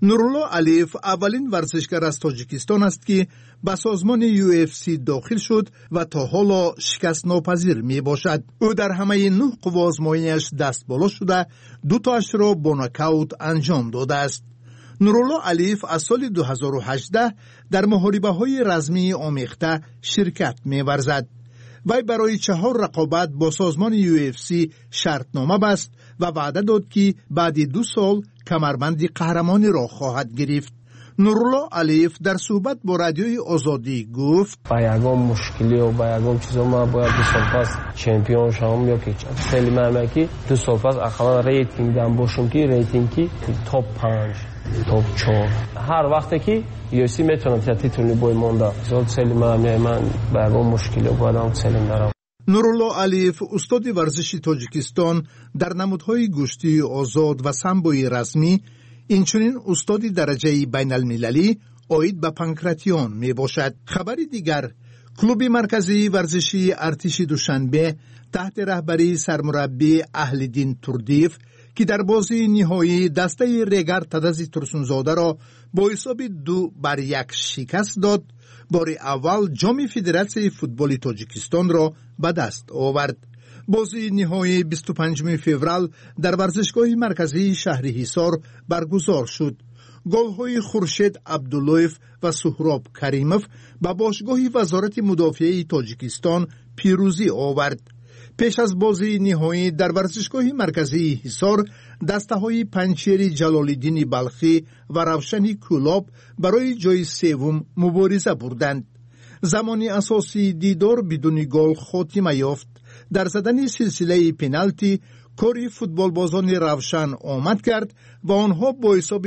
نورالله علیف اولین ورزشکار از تاجیکستان است که به سازمان UFC داخل شد و تا حالا شکست ناپذیر می باشد. او در همه 9 قوا آزمایی‌اش دست بالا شده 2 تاش را با ناکاوت انجام داده است. نورالله علیف از سال 2018 در محاربه‌های رزمی آمیخته شرکت می‌ورزد. وی برای 4 رقابت با سازمان UFC شرطنامه بست و وعده داد که بعد 2 سال کمربند قهرمانی را خواهد گرفت. نورالله علیف در صحبت با رادیوی آزادی گفت: با یگان مشکلی و با یگان چیزا ما باید 2 سال پس چمپیون شوم یا که خیلی مهمه که 2 سال پس اقلا ریتینگ دام باشم که ریتینگی توپ 5 توپ 4 هر وقتی که UFC میتونم تیتل بوی مونده خیلی مهمه. من با یگان مشکلی و باید سلیم دارم. نورالله علیف استاد ورزشی تاجیکستان در نمودهای گشتی آزاد و سامبوی رسمی، اینچنین استادی درجه بین المللی آید به پانکراتیون می باشد. خبری دیگر، کلوب مرکزی ورزشی ارتش دوشنبه تحت رهبری سرمربی اهل‌دین توردیف که در بازی نهایی دسته ریگر تدزی ترسونزاده را با حساب 2-1 شکست داد، بار اول جام فدراسیون فوتبال تاجیکستان را به دست آورد. بازی نهایی 25 فوریه در ورزشگاه مرکزی شهر حصار برگزار شد. گل‌های خورشید عبداللهیف و سهراب کریموف به باشگاه وزارت مدافعه تاجیکستان پیروزی آورد. پیش از بازی نهایی در ورزشگاه مرکزی حصار دسته‌های پنچیر جلال‌الدین بلخی و روشن کولاب برای جای سوم مبارزه بردند. زمانی اساسی دیدار بدون گل خاتمه یافت. در زدن سلسله پنالتی کاری فوتبال بازان روشن آمد کرد و آنها با حساب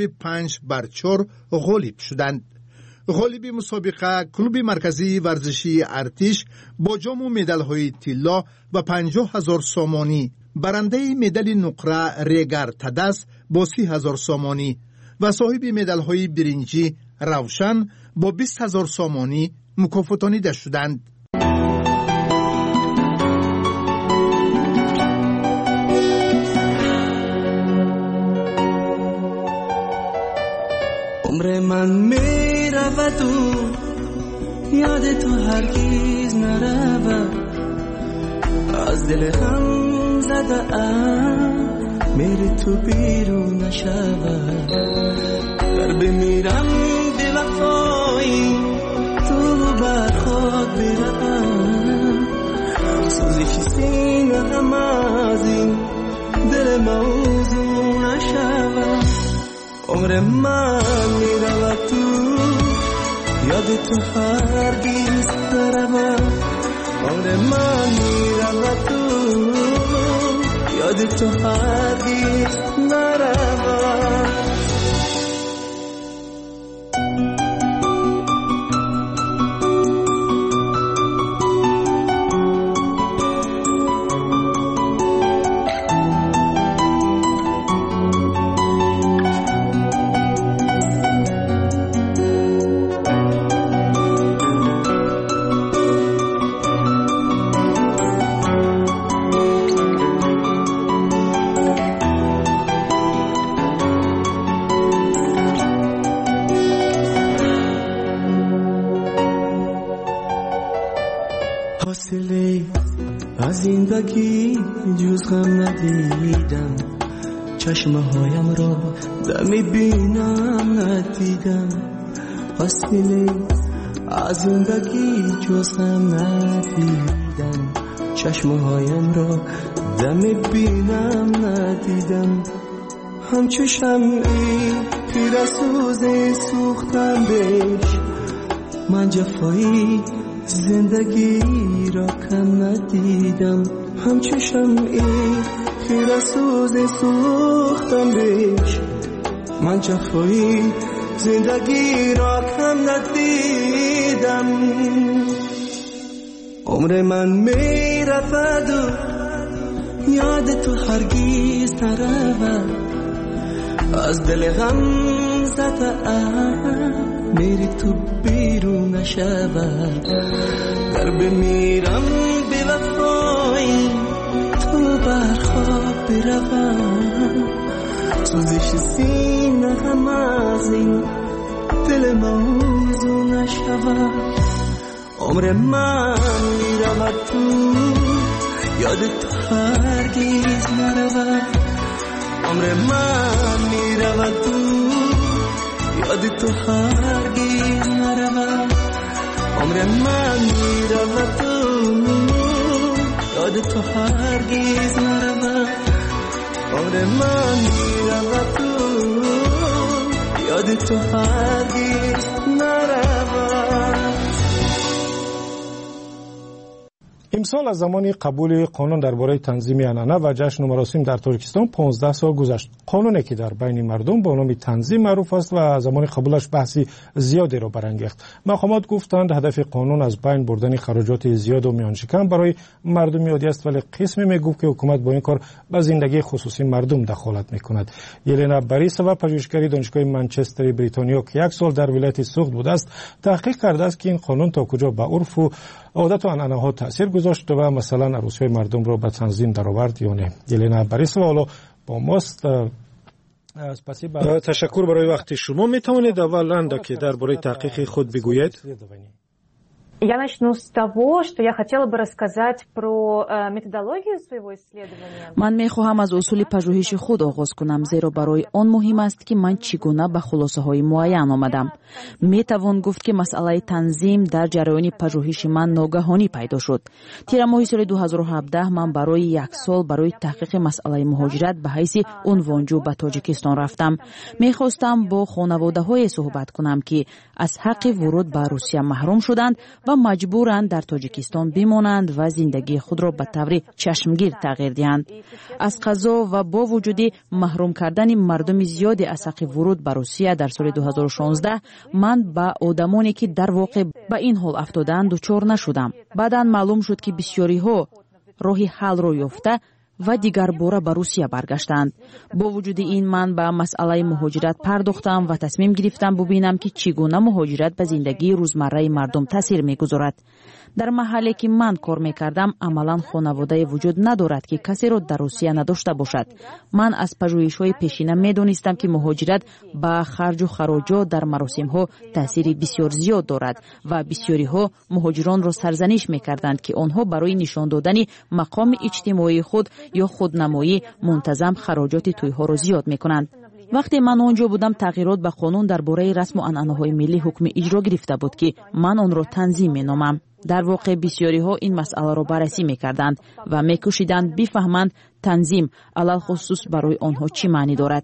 5-4 غالب شدند. غالب مسابقه کلوب مرکزی ورزشی ارتش با جام و مدال‌های طلا و 50,000 سامانی، برنده مدال نقره ریگر تدس با 30,000 سامانی و صاحب مدال‌های برنجی روشن با 20,000 سامانی مکافاتانیده شدند. عمر من می رود و یاد تو هرگیز نرود، از دل هم زده ام میری تو بیرون نشود. در بمیرم به وفایی تو بر خود بروم، سوزش سینه هم از این دل موضوع نشود. عمر من می رود تو یاد تو هرگیز نرود. عمر من می رود تو یاد تو هرگیز نرود. از زندگی جز غم ندیدم، چشمه هایم را دمی بینم ندیدم. حاصله از زندگی جز غم ندیدم، چشمه هایم را دمی بینم ندیدم. همچو شمعی پیرسوز سوختم بهش، من جفایی زندگی را کم ندیدم. همچو شمعی پیرسوز سوختم بهش، من جفایی زندگی را کم ندیدم. عمر من می رفت و یاد تو هرگیز نرود، از دل غم زده ام میری تو بیرون نشود. در بمیرم به وفایی تو بر خواب بروم، سوزش سینه هم از این دل موضوع نشود عمر من میرود تو یاد تو هرگیز نرود عمر من میرود تو یاد تو هرگیز نرود عمر من میرود تو یاد تو هرگیز نرود عمر من میرود تو یاد تو هرگیز نرود. امسال از زمان قبول قانون درباره تنظیم عنعنه و جشن و مراسم در تاجیکستان 15 سال گذشت. قانونی که در بین مردم با نام تنظیم معروف است و زمان قبولش بحثی زیادی را برانگیخت. مقامات گفتند هدف قانون از بین بردن خراجات زیاد و میانشکم برای مردمیاتی است، ولی قسمی میگفت که حکومت با این کار به زندگی خصوصی مردم دخالت میکند. یلنا باریسووا پژوهشگری دانشگاه منچستر بریتانیا که 1 سال در ولایت سوخت بوده است، تحقیق کرده است که این قانون تا کجا به عرف و عادت و عنعنه ها تاثیر گذاشت و مثلا عروسی مردم را به تنظیم درآورد یا نه. یلنا باریسووا حالا با ماست. تشکر برای وقت شما. می توانید اول که درباره تحقیق خود بگویید؟ Я начну с того, что я хотела бы рассказать про методологию своего исследования. من می‌خواهم از اصول پژوهش خود آغاز کنم، زیرا برای آن مهم است که من چگونه به خلاصه‌های معین آمدم. می‌توان گفت که مسئله تنظیم در جریان پژوهش من ناگهانی پیدا شد. تیر ماه سال 2017 من برای 1 سال برای تحقیق مسئله مهاجرت به حیث عنوانجو به تاجیکستان رفتم. می‌خواستم با خانواده‌های صحبت کنم که از حق ورود به روسیه محروم شدند و مجبورند در تاجیکستان بمانند و زندگی خود را به طور چشمگیر تغییر دهند. از قضا و با وجود محروم کردن مردم زیادی از حق ورود به روسیه در سال 2016 من با آدمانی که در واقع به این حال افتادند دچار نشدم. بعداً معلوم شد که بسیاری ها راه حل را یافته و دیگر باره به روسیه برگشتند. با وجود این من به مسئله مهاجرت پرداختم و تصمیم گرفتم ببینم که چگونه مهاجرت به زندگی روزمره مردم تاثیر میگذارد. در محلی که من کار میکردم عملا خانواده وجود ندارد که کسی را در روسیه نداشته باشد. من از پژوهش‌های پیشینه میدانستم که مهاجرت با خرج و خراجات در مراسم‌ها تاثیری بسیار زیاد دارد و بسیاری‌ها مهاجران را سرزنش میکردند که آنها برای نشان دادن مقام اجتماعی خود یا خودنمایی منتظم خراجات توی‌ها را زیاد میکنند. وقتی من آنجا بودم تغییرات به قانون درباره رسم و عنعنه‌های ملی حکم اجرا گرفته بود که من آن را تنظیم مینامم. در واقع بسیاری ها این مسئله را بررسی میکردند و میکوشیدند بفهمند تنظیم علل خصوص برای آنها چی معنی دارد.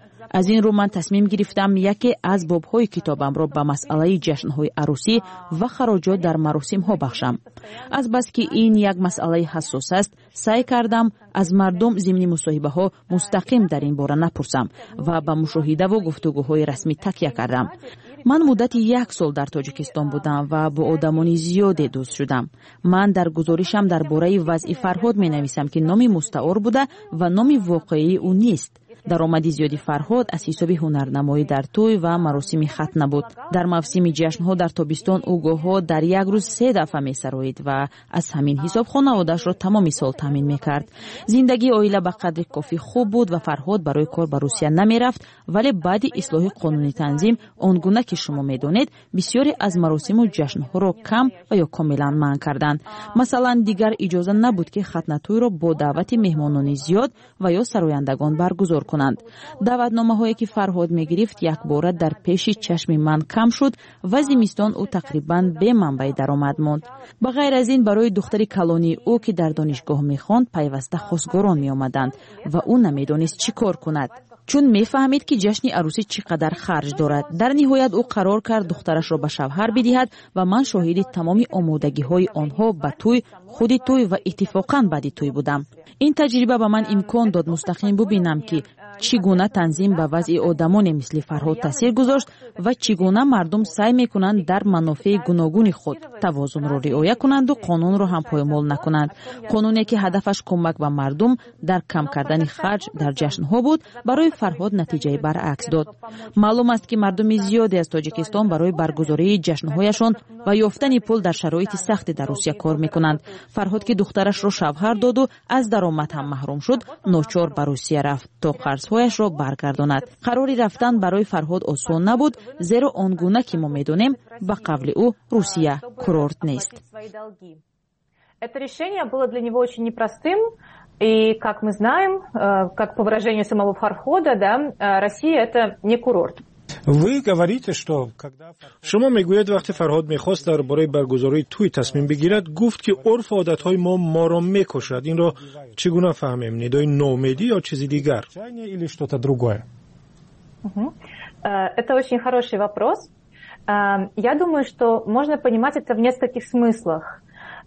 از این رو من تصمیم گرفتم یکی از باب‌های کتابم را به مسئله جشن‌های عروسی و خراجات در مراسم‌ها بخشم. از بس که این یک مسئله حساس است، سعی کردم از مردم ضمن مصاحبه‌ها مستقیم در این باره نپرسم و به مشاهده و گفتگوهای رسمی تکیه کردم. من مدت 1 سال در تاجیکستان بودم و با آدمان زیادی دوست شدم. من در گزارشم درباره وضع فرهاد می‌نویسم که نام مستعار بوده و نام واقعی او نیست. درآمد زیادی فرهاد از حساب هنرنمایی در توی و مراسم ختنه بود. در موسم جشن‌ها در تابستان او گاه‌ها در یک روز 3 دفعه می‌سرایید و از همین حساب خانواده‌اش را تمام سال تامین می‌کرد. زندگی عائله به قدر کافی خوب بود و فرهاد برای کار به روسیه نمی‌رفت، ولی بعد اصلاح قانونی تنظیم آنگونه که شما می‌دانید بسیاری از مراسم و جشن‌ها را کم و یا کاملا منع کردند. مثلا دیگر اجازه نبود که ختنه توی را با دعوت مهمانان زیاد و یا سرایندگان برگزار کنند. دعوتنامه‌هایی که فرهاد می‌گرفت یک بار در پیش چشم من کم شد و زمستان او تقریباً به منبع درآمد ماند. به غیر از این برای دختر کلانی او که در دانشگاه می‌خواند پیوسته خواستگاران می‌آمدند و او نمی‌دانست چی کار کند، چون می‌فهمید که جشن عروسی چقدر خرج دارد. در نهایت او قرار کرد دخترش را به شوهر بدهد و من شاهد تمام آمادگی‌های آنها به توی، خود توی و اتفاقاً بعد توی بودم. این تجربه به من امکان داد مستقیم ببینم که چگونه تنظیم به وضع آدمان مثل فرهاد تاثیر گذاشت و چگونه مردم سعی میکنند در منافع گوناگون خود توازن را رعایت کنند و قانون را هم پایمال نکنند. قانونی که هدفش کمک به مردم در کم کردن خرج در جشن‌ها بود برای فرهاد نتیجه برعکس داد. معلوم است که مردم زیادی از تاجیکستان برای برگزاری جشن‌هایشان و یافتن پول در شرایط سخت در روسیه کار میکنند. فرهاد که دخترش را شوهر داد و از درآمد هم محروم شد، ناچار به روسیه رفت تا قرض марзҳояшро баргардонад. қарори рафтан барои Фарҳод осон набуд, зеро он гуна ки мо медонем, ба қавли ӯ Русия курорт нест. Это решение было для него очень непростым, и, как мы знаем, как по выражению самого Фархода, да, Россия это не курорт. Вы говорите, что когда шумо мегӯед вақте Фарҳод мехост дар бораи баргузории туй тасмим бигирад, гуфт ки урф одатҳои моро мекушад. Инро чӣ гуна фаҳмем? Нидои ноумедӣ ё чизи дигар? Или что-то другое? Это очень хороший вопрос. Я думаю, что можно понимать это в нескольких смыслах.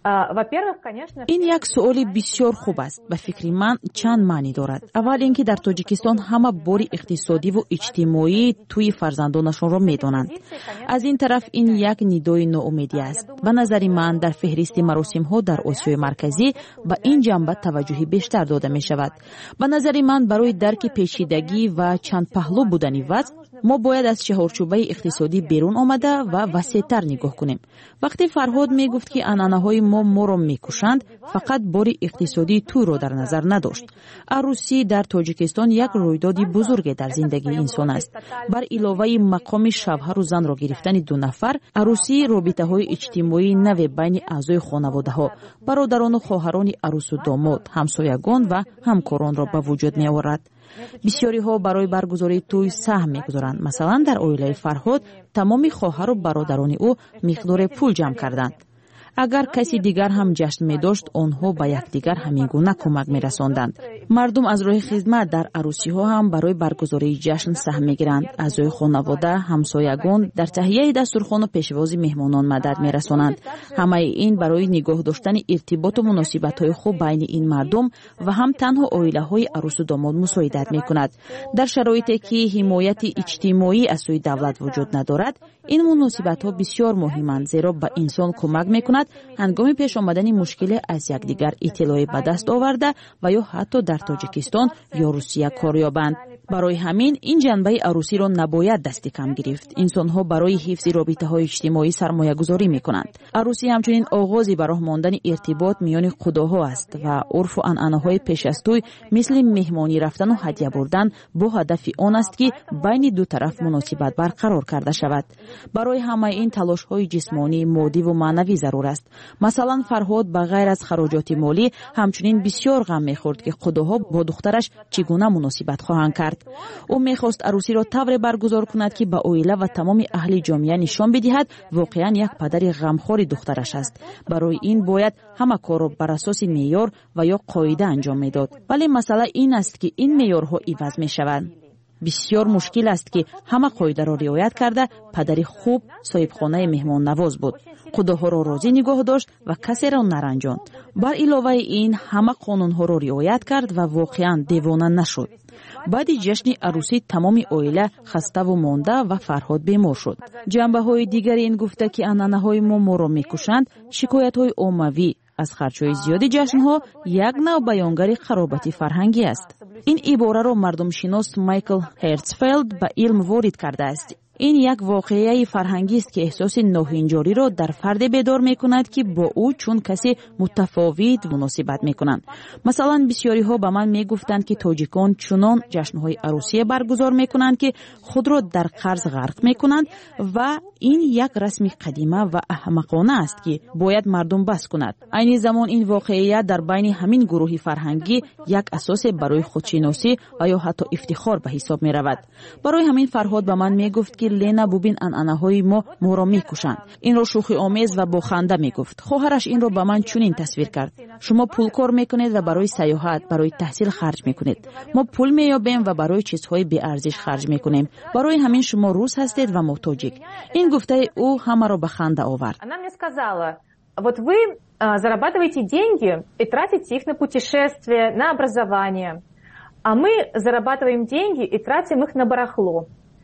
ин як суоли бисёр хуб аст. ба фикри ман чанд маънӣ дорад. аввал ин ки дар Тоҷикистон ҳама бори иқтисодиву иҷтимоии туи фарзандонашонро медонанд. аз ин тараф ин як нидои ноумедӣ аст. ба назари ман дар феҳристи маросимҳо дар Осиёи марказӣ ба ин ҷанба таваҷҷӯҳи бештар дода мешавад. ба назари ман барои дарки печидагӣ ва чандпаҳлӯ будани вазъ мо бояд аз чаҳорчӯбаи иқтисодӣ берун омада ва васеътар нигоҳ кунем. вақте Фарҳод мегуфт ки анъанаҳои моро мекушанд, фақат бори иқтисодии туйро дар назар надошт. арӯсӣ дар Тоҷикистон як рӯйдоди бузурге дар зиндагии инсон аст. бар иловаи мақоми шавҳару занро гирифтани ду нафар, арӯсӣ робитаҳои иҷтимоии наве байни аъзои хонаводаҳо, бародарону хоҳарони арӯсу домод, ҳамсоягон ва ҳамкоронро ба вуҷуд меорад. бисёриҳо барои баргузории туй саҳм мегузоранд. масалан, дар оилаи Фарҳод тамоми хоҳару бародарони ӯ миқдоре пул ҷамъ карданд. агар каси дигар ҳам ҷашн медошт, онҳо ба якдигар ҳамин гуна кӯмак мерасонданд. мардум аз роҳи хизмат дар арӯсиҳо ҳам барои баргузории ҷашн саҳм мегиранд. аъзои хонавода, ҳамсоягон дар таҳияи дастурхону пешвози меҳмонон мадад мерасонанд. ҳамаи ин барои нигоҳ доштани иртиботу муносибатҳои хуб байни ин мардум ва ҳам танҳо оилаҳои арӯсу домод мусоидат мекунад. дар шароите ки ҳимояти иҷтимоӣ аз сӯи давлат вуҷуд надорад, ин муносибатҳо бисёр муҳиманд, зеро ба инсон кӯмак мекунад ҳангоми пеш омадани мушкиле аз якдигар иттилоӣ ба даст оварда ва ё ҳатто дар Тоҷикистон ё Русия кор ёбанд. барои ҳамин ин ҷанбаи арӯсиро набояд дасти кам гирифт. инсонҳо барои ҳифзи робитаҳои иҷтимоӣ сармоягузорӣ мекунанд. арӯсӣ ҳамчунин оғози ба роҳ мондани иртибот миёни худоҳо аст ва урфу анъанаҳои пеш аз туй мисли меҳмонӣ рафтану ҳадя бурдан бо ҳадафи он аст ки байни ду тараф муносибат барқарор карда шавад. барои ҳамаи ин талошҳои ҷисмонӣ, моддиву маънавӣ зарур аст. масалан, Фарҳод ба ғайр аз хароҷоти молӣ ҳамчунин бисёр ғам мехӯрд ки худоҳо бо духтараш чӣ гуна муносибат хоҳанд кард. ӯ мехост арӯсиро тавре баргузор кунад ки ба оила ва тамоми аҳли ҷомеа нишон бидиҳад воқеан як падари ғамхори духтараш аст. барои ин бояд ҳама корро бар асоси меъёр ва ё қоида анҷом медод. вале масъала ин аст ки ин меъёрҳо иваз мешаванд. бисёр мушкил аст ки ҳама қоидаро риоят карда падари хуб соҳибхонаи меҳмоннавоз буд. худоҳоро розӣ нигоҳ дошт ва касеро наранҷонд. бар иловаи ин ҳама қонунҳоро риоят кард ва воқеан девона нашуд. баъди ҷашни арӯсӣ тамоми оила хаставу монда ва Фарҳод бемор шуд. ҷанбаҳои дигари ин гуфта ки анъанаҳои моро мекушанд, шикоятҳои оммавӣ аз харчҳои зиёди ҷашнҳо як навъ баёнгари харобати фарҳангӣ аст. ин ибораро мардумшинос Майкл Херцфелд ба илм ворид кардааст. ин як воқеаи фарҳангист ки эҳсоси ноҳинҷориро дар фарде бедор мекунад ки бо ӯ чун каси мутафовит муносибат мекунанд. масалан, бисёриҳо ба ман мегуфтанд ки тоҷикон чунон ҷашнҳои арӯсие баргузор мекунанд ки худро дар қарз ғарқ мекунанд ва ин як расми қадима ва аҳмақона аст ки бояд мардум бас кунад. айни замон ин воқеия дар байни ҳамин гурӯҳи фарҳангӣ як асосе барои худшиносӣ ва ё ҳатто ифтихор ба ҳисоб меравад. барои ҳамин Фарҳод ба ман мегуфт ки Лена, бубин анъанаҳои моро мекушанд. инро шӯхиомез ва бо ханда мегуфт. хоҳараш инро ба ман чунин тасвир кард: шумо пулкор мекунед ва барои саёҳат, барои таҳсил харҷ мекунед. мо пул меёбем ва барои чизҳои беарзиш харҷ мекунем. барои ҳамин шумо рус ҳастед ва мо тоҷик. ин гуфтаи ӯ ҳамаро ба ханда овард. Она мне сказала: вот вы зарабатываете деньги и тратите их на путешествия, на образование, а мы зарабатываем деньги и тратим их на барахло.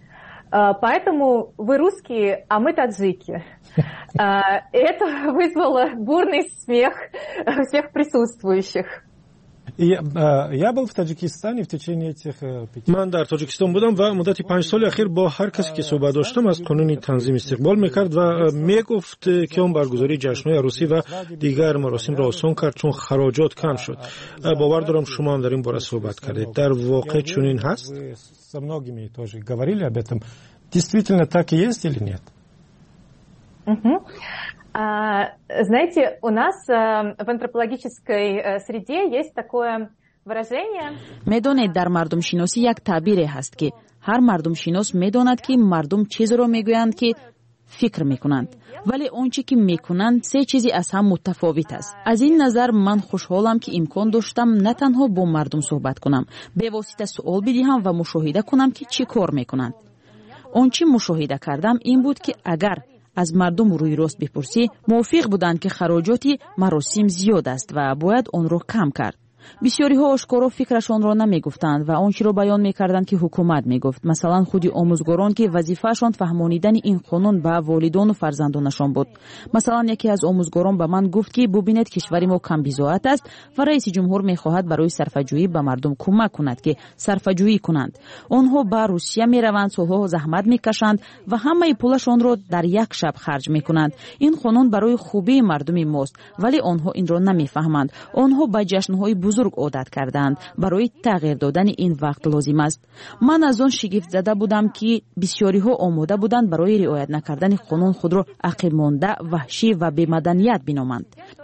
Поэтому вы русские, а мы таджики. Это вызвало бурный смех всех присутствующих. Я был в Таджикистане в течение этих 5 من در تاجیکستان بودم و مدت 5 سال اخیر با هر کسی که صحبت داشتم از قانون تنظیم استقبال میکرد و میگفت که اون برگزاری جشن‌های عروسی و دیگر مراسم را آسان کرد چون خراجات کم شد. باور دارم شما هم در این باره صحبت کردید. در واقع چنین هست؟ Со многими тоже говорили об этом. Действительно так и есть или нет? Знаете, у нас в антропологической среде есть такое выражение. медонед дар мардумшиносӣ як таъбире ҳаст ки ҳар мардумшинос медонад ки мардум чизро мегӯянд ки фикр мекунанд, вале он чӣ ки мекунанд се чизи аз ҳам мутафовит аст. аз ин назар ман хушҳолам ки имкон доштам на танҳо бо мардум суҳбат кунам, бевосита суол бидиҳам ва мушоҳида кунам ки чӣ кор мекунанд. он чӣ мушоҳида кардам ин буд ки агар аз мардум рӯйрост бипурсӣ, мувофиқ буданд ки хароҷоти маросим зиёд аст ва бояд онро кам кард. бисёриҳо ошкоро фикрашонро намегуфтанд ва он чиро баён мекарданд ки ҳукумат мегуфт. масалан худи омӯзгорон ки вазифаашон фаҳмонидани ин қонун ба волидону фарзандонашон буд. масалан яке аз омӯзгорон ба ман гуфт ки бубинед кишвари мо камбизоат аст ва раиси ҷумҳур мехоҳад барои сарфаҷӯӣ ба мардум кӯмак кунад ки сарфаҷӯӣ кунанд. онҳо ба русия мераванд, солҳо заҳмат мекашанд ва ҳамаи пулашонро дар як шаб харҷ мекунанд. ин қонун барои хубии мардуми мост, вале онҳо инро намефаҳманд. онҳо ба ҷашнҳои бузург عادت کردند. برای تغییر دادن این وقت لازم است. من از آن شگفت زده بودم که بسیاری ها آماده بودند برای رعایت نکردن قانون خود را عقب مانده، وحشی و بی‌مدنیت بینامند.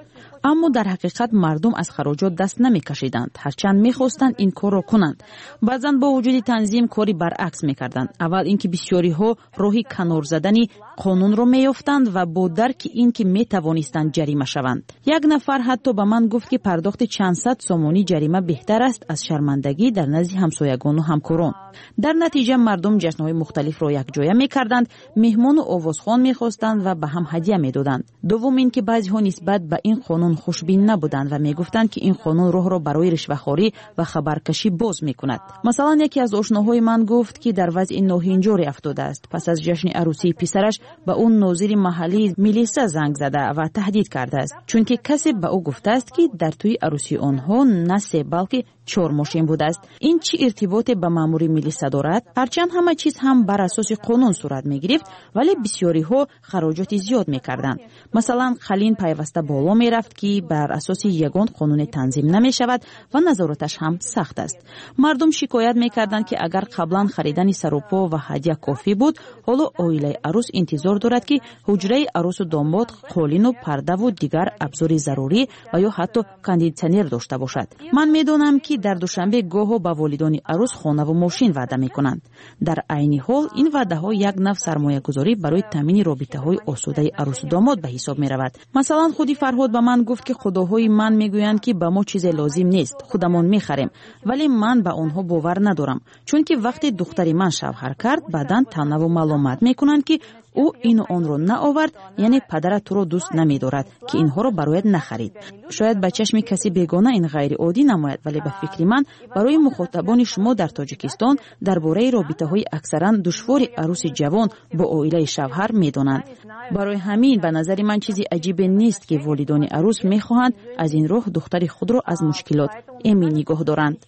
اما در حقیقت مردم از خراجات دست نمی‌کشیدند، هرچند می‌خواستند این کار را کنند. بعضاً با وجود تنظیم کاری برعکس می‌کردند. اول اینکه بسیاری‌ها راهی کنار زدن قانون را می‌یافتند و با درک اینکه می‌توانستند جریمه شوند. یک نفر حتی به من گفت که پرداخت چند صد سومانی جریمه بهتر است از شرمندگی در نزد همسایگان و همکاران. در نتیجه مردم جشن‌های مختلف را یکجا می‌کردند، مهمان و آوازخوان می‌خواستند و به هم هدیه می‌دادند. دوم اینکه بعضی‌ها نسبت به این قانون خوشبین نبودند و میگفتند که این قانون راه را برای رشوه‌خواری و خبرکشی باز میکند. مثلا یکی از آشناهای من گفت که در وضع ناهنجاری افتاده است. پس از جشن عروسی پسرش به اون ناظر محلی میلیسا زنگ زده و تهدید کرده است، چون که کسی به او گفته است که در توی عروسی آنها نه 3 بلکه 4 ماشین بوده است. این چی ارتباط به مامور میلیسا دارد؟ هرچند همه چیز هم بر اساس قانون صورت میگرفت، ولی بسیاری ها خراجات زیاد میکردند. مثلا خلین پیوسته بالا میرفت که بر اساس یگان قانون تنظیم نمی شود و نظارتش هم سخت است. مردم شکایت میکردند که اگر قبلا خریدن سروپا و هدیه کافی بود، حالا عائله عروس انتظار دارد که حجره عروس و داماد قالین و پرده و دیگر ابزار ضروری و یا حتی کاندیسیونر داشته باشد. من میدونم که در دوشنبه گاهو با والدان عروس خانه و ماشین وعده میکنند. در عین حال این وعده ها یک نوع سرمایه گذاری برای تامین رابطه های آسوده عروس و داماد به حساب می رود. مثلا خودی فرهاد به من گفت که خداهای من میگویند که به ما چیز لازم نیست، خودمان میخریم، ولی من به آنها باور ندارم، چون که وقتی دختری من شوهر کرد بعداً طعنه و ملامت میکنند که او این و آن رو نآورد، یعنی پدرت تو رو دوست نمی‌دارد که اینها رو برایت نخرید. شاید به چشم کسی بیگانه این غیر عادی نماید، ولی به فکر من برای مخاطبان شما در تاجیکستان درباره رابطه‌های اکثرا دشوار عروس جوان با عائله شوهر می‌دانند. برای همین به نظر من چیزی عجیب نیست که والدان عروس می‌خواهند از این راه دختر خود را از مشکلات امن نگاه دارند.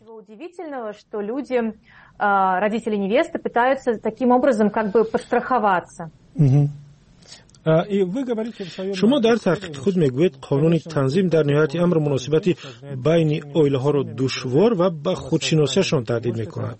Родители невесты пытаются таким образом как бы подстраховаться. شما در تحقیق خود میگوید قانون تنظیم در نهایت امر مناسبتی بین عائله ها را دشوار و به خودشناسیشان تهدید میکند.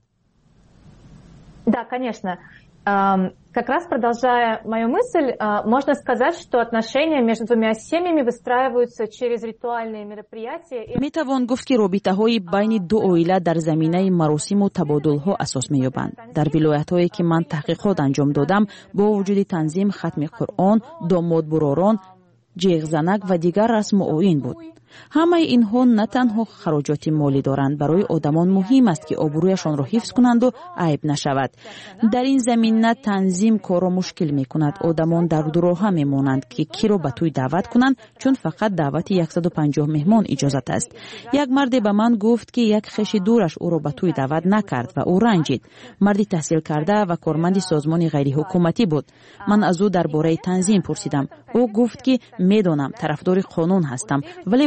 Да, конечно. Как раз продолжая мою мысль, можно сказать, что отношения между двумя семьями выстраиваются через ритуальные мероприятия. میتوان گفت که رابطه‌های بین دو عائله در زمینه مراسم و تبادل‌ها اساس می‌یابند. در ولایت‌هایی که من تحقیقات انجام دادم، با وجود تنظیم ختم قرآن، داماد براران، جیغ زنک و دیگر رسم و آیین بود. همه اینها نه تنها خراجات مالی دارند، برای آدمان مهم است که آبرویشان را حفظ کنند و عیب نشود. در این زمینه تنظیم کار را مشکل می کند. آدمان در دو راه می مانند که کی را به توی دعوت کنند، چون فقط دعوت 150 مهمان اجازت است. یک مرد به من گفت که یک خویش دورش او را به توی دعوت نکرد و او رنجید. مردی تحصیل کرده و کارمند سازمان غیر حکومتی بود. من از او درباره تنظیم پرسیدم. او گفت که میدانم طرفدار قانون هستم، ولی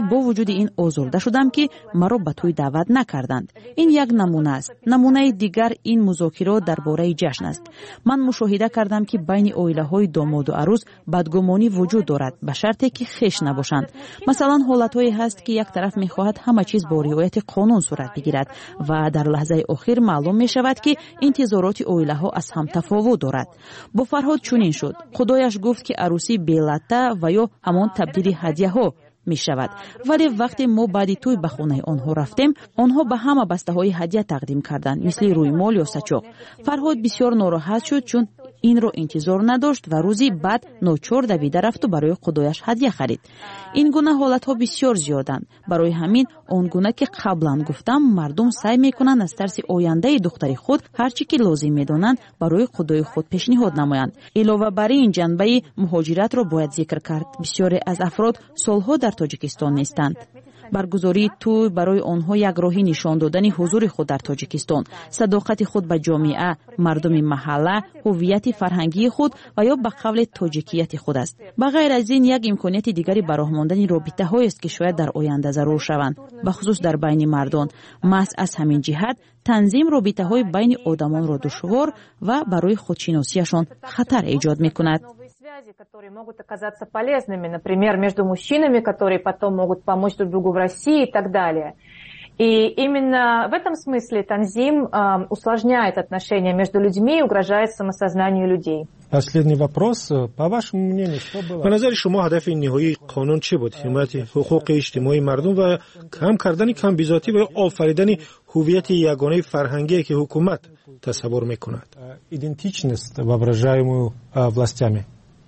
бо вуҷуди ин озурда шудам ки маро ба тӯй даъват накарданд. Ин як намуна аст. намунаи дигар ин музокирот дар бораи ҷашн аст. ман мушоҳида кардам ки байни оилаҳои домоду арӯз бадгумонӣ вуҷуд дорад ба шарте ки хеш набошанд. масалан ҳолатҳое ҳаст ки як тараф мехоҳад ҳама чиз бо риояти қонун сурат бигирад ва дар лаҳзаи охир маълум мешавад ки интизороти оилаҳо аз ҳам тафовут дорад. бо Фарҳод чунин шуд. худояш гуфт ки арӯсӣ белатта ва ё ҳамон табдили ҳадияҳо мешавад. вале вақте мо баъди тӯй ба хонаи онҳо рафтем, онҳо ба ҳама бастаҳои ҳадия тақдим карданд, мисли рӯймол ё сачоқ. Фарҳод бисёр нороҳат шуд, чун инро интизор надошт ва рӯзи баъд ночор давида рафту барои худояш ҳадия харид. ин гуна ҳолатҳо бисёр зиёданд. барои ҳамин он гуна ки қаблан гуфтам, мардум сай мекунанд аз тарси ояндаи духтари худ ҳар чӣ ки лозим медонанд барои худои худ пешниҳод намоянд. илова бар ин ҷанбаи муҳоҷиратро бояд зикр кард. бисёре аз афрод солҳо дар Тоҷикистон нестанд. баргузории тӯй барои онҳо як роҳи нишон додани ҳузури худ дар Тоҷикистон, садоқати худ ба ҷомеа, мардуми маҳалла, ҳуввияти фарҳангии худ ва ё ба қавле тоҷикияти худ аст. ба ғайр аз ин як имконияти дигари ба роҳ мондани робитаҳоест ки шояд дар оянда зарур шаванд, бахусус дар байни мардон. маҳз аз ҳамин ҷиҳат танзим робитаҳои байни одамонро душвор ва барои худшиносияшон хатар эҷод мекунад. Которые могут оказаться полезными, например, между мужчинами, которые потом могут помочь друг другу в России и так далее. И именно в этом смысле танзим усложняет отношения между людьми и угрожает самосознанию людей. Последний вопрос. По вашему мнению, что было? По назари шумо ҳадафи ниҳоии қонун чӣ буд? ҳимояти ҳуқуқи иҷтимоии мардум ва кам кардани камбизотӣ ва офаридани ҳуввияти ягонаи фарҳангие ки ҳукумат тасаввур мекунад. Идентичность, воображаемую властями.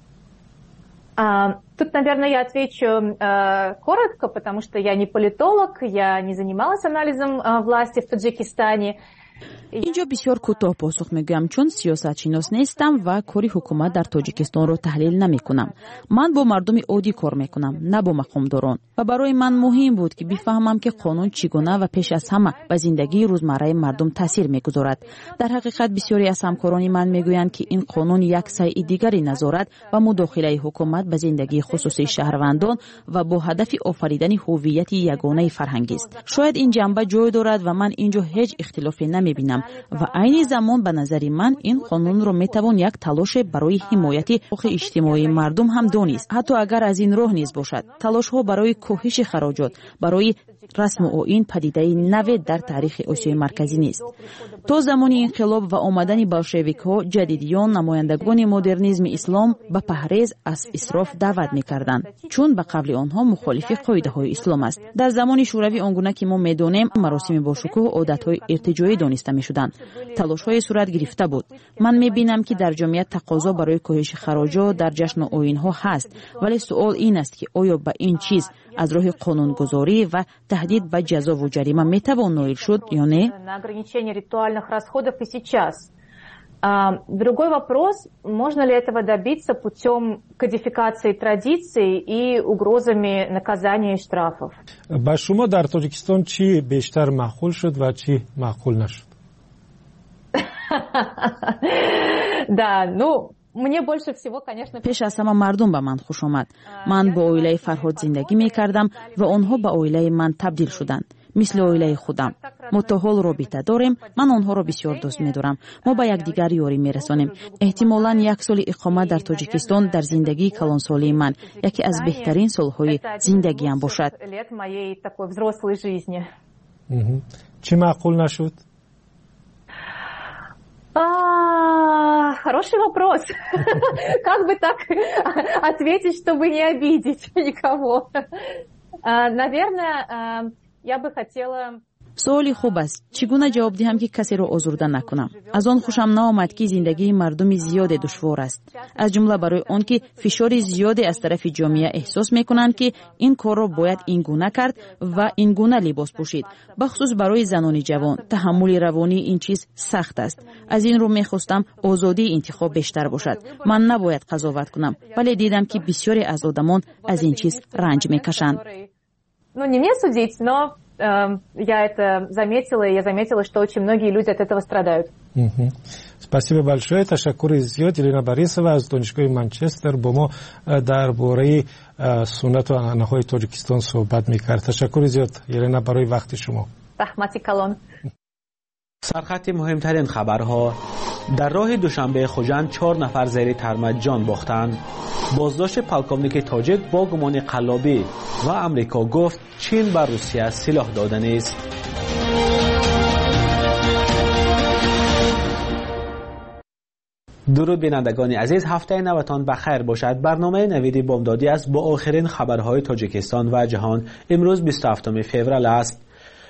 Тут, наверное, я отвечу коротко, потому что я не политолог, я не занималась анализом власти в Таджикистане. инҷо бисёр кӯтоҳ посух мегӯям, чун сиёсатшинос нестам ва кори ҳукумат дар Тоҷикистонро таҳлил намекунам. ман бо мардуми оддӣ кор мекунам, на бо мақомдорон. ва барои ман муҳим буд ки бифаҳмам ки қонун чӣ гуна ва пеш аз ҳама ба зиндагии рӯзмарраи мардум таъсир мегузорад. дар ҳақиқат бисёре аз ҳамкорони ман мегӯянд ки ин қонун як сайъи дигари назорат ва мудохилаи ҳукумат ба зиндагии хусусии шаҳрвандон ва бо ҳадафи офаридани ҳуввияти ягонаи фарҳангист. шояд ин ҷанба ҷой дорад ва ман инҷо ҳеҷ ихтилофе намебинам. ва айни замон ба назари ман ин қонунро метавон як талоше барои ҳимояти ҳуқуқи иҷтимоии мардум ҳам донист. ҳатто агар аз ин роҳ низ бошад. талошҳо барои коҳиши хароҷот, барои расму оин падидаи наве дар таърихи осиёи марказӣ нест. то замони инқилоб ва омадани болшевикҳо ҷадидиён, намояндагони модернизми ислом ба паҳрез аз исроф даъват мекарданд, чун ба қавли онҳо мухолифи қоидаҳои ислом аст. дар замони шӯравӣ он гуна ки мо медонем, маросими бошукӯҳ одатҳои иртиҷоӣ дониста мешуданд. талошҳое сурат гирифта буд. ман мебинам ки дар ҷомеа тақозо барои коҳиши хароҷот дар ҷашну оинҳо ҳаст, вале суол ин аст ки оё ба ин чиз аз роҳи қонунгузорӣ ва таҳдид ба ҷазову ҷарима метавон ноил шуд ё не? На ограничение ритуальных расходов и сейчас. Другой вопрос, можно ли этого добиться путем кодификации традиций и угрозами наказания и штрафов? Ба шумо дар Тоҷикистон чӣ бештар маъқул шуд ва чӣ маъқул нашуд? Да, ну, мне больше всего, конечно... пеш аз ҳама мардум ба ман хуш омад. ман бо оилаи Фарҳод зиндагӣ мекардам ва онҳо ба оилаи ман табдил шуданд. мисли оилаи худам. мо то ҳол робита дорем, ман онҳоро бисёр дӯст медорам. мо ба якдигар ёрӣ мерасонем. эҳтимолан як соли иқомат дар Тоҷикистон дар зиндагии калонсолии ман яке аз беҳтарин солҳои зиндагиам бошад. Чӣ маъқул нашуд? Хороший вопрос. Как бы так ответить, чтобы не обидеть никого? Наверное, я бы хотела... суоли хуб аст. чӣ гуна ҷавоб диҳам ки касеро озурда накунам? аз он хушам наомад ки зиндагии мардуми зиёде душвор аст. аз ҷумла барои он ки фишори зиёде аз тарафи ҷомеа эҳсос мекунанд ки ин корро бояд ин гуна кард ва ин гуна либос пӯшид. бахусус барои занони ҷавон таҳаммули равонии ин чиз сахт аст. аз ин рӯ мехостам озодии интихоб бештар бошад. ман набояд қазоват кунам, вале дидам ки бисёре аз одамон аз ин чиз ранҷ мекашанд. Ну, не мне судить, но я это заметила, и я заметила, что очень многие люди от этого страдают. Спасибо большое. Ташаккур зиёд. Елена Борисова аз донишгоҳи Манчестер бо мо дар бораи суннату анаҳои Тоҷикистон суҳбат мекард. Ташаккур зиёд Елена барои вақти шумо. Рахмати калон. سرخط مهمترین خبرها: در راه دوشنبه خوجند 4 نفر زیر ترمه جان باختند. بازداشت پلکونیک تاجیک با گمان قلابی و امریکا گفت چین بر روسیه سلاح داده نیست. درود بینندگان عزیز، هفته نوتان بخیر باشد. برنامه نوید بامدادی است با آخرین خبرهای تاجیکستان و جهان. امروز 27 فوریه است.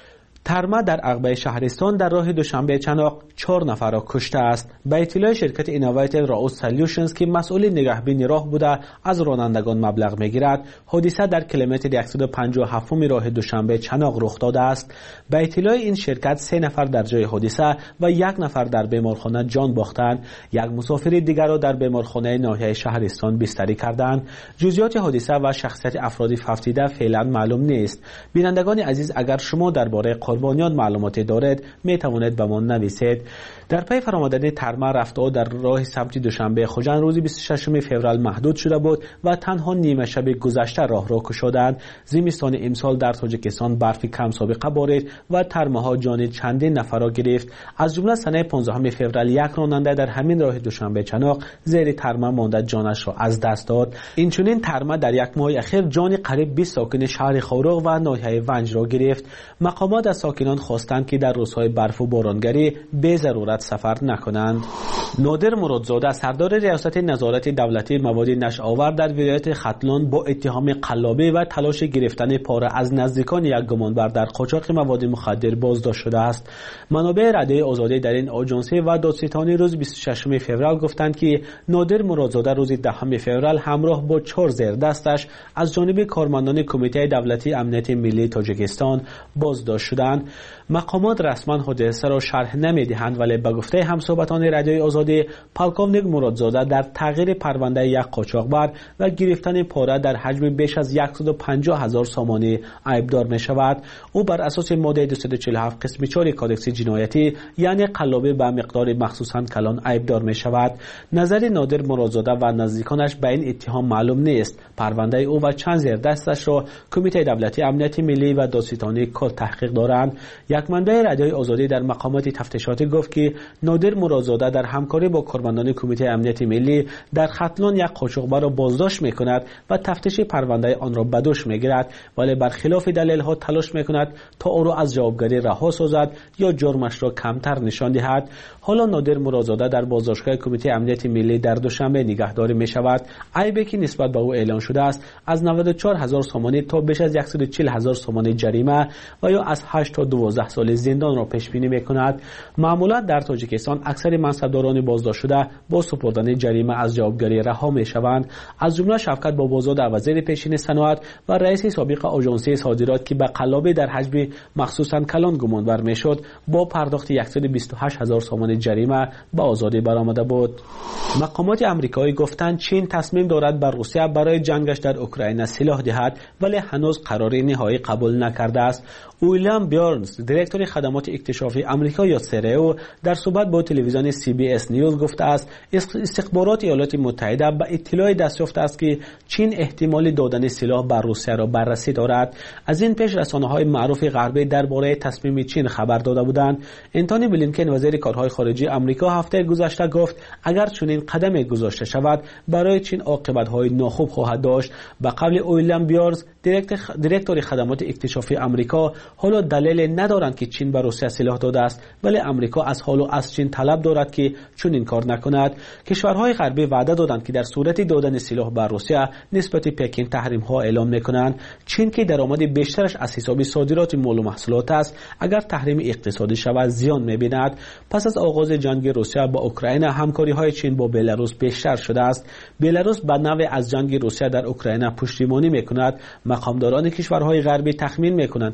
ترمه در عقبه شهرستان در راه دوشنبه چناق 4 نفر را کشته است. به اطلاع شرکت اینوویتد راوس سولوشنز که مسئول نگهبانی راه بوده از رانندگان مبلغ میگیرد، حادثه در کیلومتر 157 راه دوشنبه چناق رخ داده است. به اطلاع این شرکت 3 نفر در جای حادثه و 1 نفر در بیمارخانه جان باختند. 1 مسافر دیگر را در بیمارخانه ناحیه شهرستان بستری کردند. جزئیات حادثه و شخصیت افراد فوتیده فعلا معلوم نیست. بینندگان عزیز، اگر شما درباره قربانیان معلوماتی دارید می توانید به ما نویسید. در پی فرامدن ترمه رفتار در راه سمت دوشنبه خوجند روز 26 فوریه محدود شده بود و تنها نیمه شب گذشته راه را گشودند. زمستان امسال در تاجیکستان برف کم سابقه بارید و ترمه ها جان چندین نفر را گرفت. از جمله سنه 15 فوریه 1 راننده در همین راه دوشنبه چناق زیر ترمه مانده جانش را از دست داد. اینچنین ترمه در 1 ماه اخیر جان قریب 20 ساکن شهر خوروغ و ناحیه ونج را گرفت. مقامات از ساکنان خواستند که در روزهای برف و بارانگری به ضرورت سفر نکنند. نادر مرادزاده سردار ریاست نظارت دولتی مواد نشآور در ولایت ختلان با اتهام قلابی و تلاش گرفتن پاره از نزدیکان یک گمانبر در قاچاق مواد مخدر بازداشت شده است. منابع رادیوی آزادی در این آژانسی و دادستانی روز 26 فوریه گفتند که نادر مرادزاده روز 10 فوریه همراه با 4 زیردستش از جانب کارمندان کمیته دولتی امنیت ملی تاجیکستان بازداشت شدند. مقامات رسما حادثه را شرح نمیدهند، ولی به گفته همصحبتان رادیوی آزادی، پلکونیک مرادزاده در تغییر پرونده یک قاچاقبر و گرفتن پاره در حجم بیش از 150,000 سامانی عیبدار می شود. او بر اساس ماده 247 قسم 4 کادکس جنایتی یعنی قلابی به مقدار مخصوصا کلان عیبدار می شود. نظر نادر مرادزاده و نزدیکانش به این اتهام معلوم نیست. پرونده او و چند زیردستش را کمیته دولتی امنیت ملی و دادستانی کل تحقیق دارند. یک منبع رادیوی آزادی در مقامات تفتیشاتی گفت که نادر مرادزاده در همکاری با کارمندان کمیته امنیت ملی در ختلان یک قاچاقبر را بازداشت می‌کند و تفتیش پرونده آن را به دوش می‌گیرد، ولی برخلاف دلیل‌ها تلاش می‌کند تا او را از جوابگری رها سازد یا جرمش را کمتر نشان دهد. حالا نادر مرادزاده در بازداشتگاه کمیته امنیت ملی در دوشنبه نگهداری می‌شود. عیبی که نسبت به او اعلان شده است از 94,000 سامانی تا بیش از 140,000 سامانی جریمه و یا از 8 تا 12 سال زندان را پیش بینی می‌کند. معمولا در تاجیکستان اکثر منصبداران بازداشت شده با سپردن جریمه از جوابگری رها می‌شوند، از جمله شفقت بابازاده وزیر پیشین صنعت و رئیس سابق آژانسی صادرات که به قلابی در حجم مخصوصا کلان گمانبر میشد با پرداخت 128,000 سامان جریمه به آزادی برآمده بود. مقامات آمریکایی گفتند چین تصمیم دارد بر روسیه برای جنگش در اوکراین سلاح دهد، ولی هنوز قراری نهایی قبول نکرده است. ویلیام بیارنز، دیرکتور خدمات اکتشافی آمریکا یا سرئو، در صحبت با تلویزیون CBS نیوز گفته است استخبارات ایالات متحده به اطلاع دست یافته است که چین احتمال دادن سلاح بر روسیه را بررسی دارد. از این پیش رسانه‌های معروف غربی درباره تصمیم چین خبر داده بودند. انتونی بلینکن وزیر کارهای خارجی آمریکا هفته گذشته گفت اگر چنین قدمی گذاشته شود برای چین عاقبت‌های ناخوب خواهد داشت. به قول ویلیام بیارنز، دیرکتور خدمات اکتشافی آمریکا، حالا دلیل ندارند که چین به روسیه سلاح داده است، ولی آمریکا از حال و از چین طلب دارد که چنین کار نکند. کشورهای غربی وعده دادند که در صورت دادن سلاح به روسیه نسبت پکین تحریم‌ها اعلام می‌کنند. چین که درآمد بیشترش از حساب صادرات مال و محصولات است، اگر تحریم اقتصادی شود زیان می‌بیند. پس از آغاز جنگ روسیه با اوکراین همکاری‌های چین با بلاروس بیشتر شده است. بلاروس به نوعی از جنگ روسیه در اوکراین پشتیبانی می‌کند. مقامداران کشورهای غربی تخمین می‌کنند که احتمال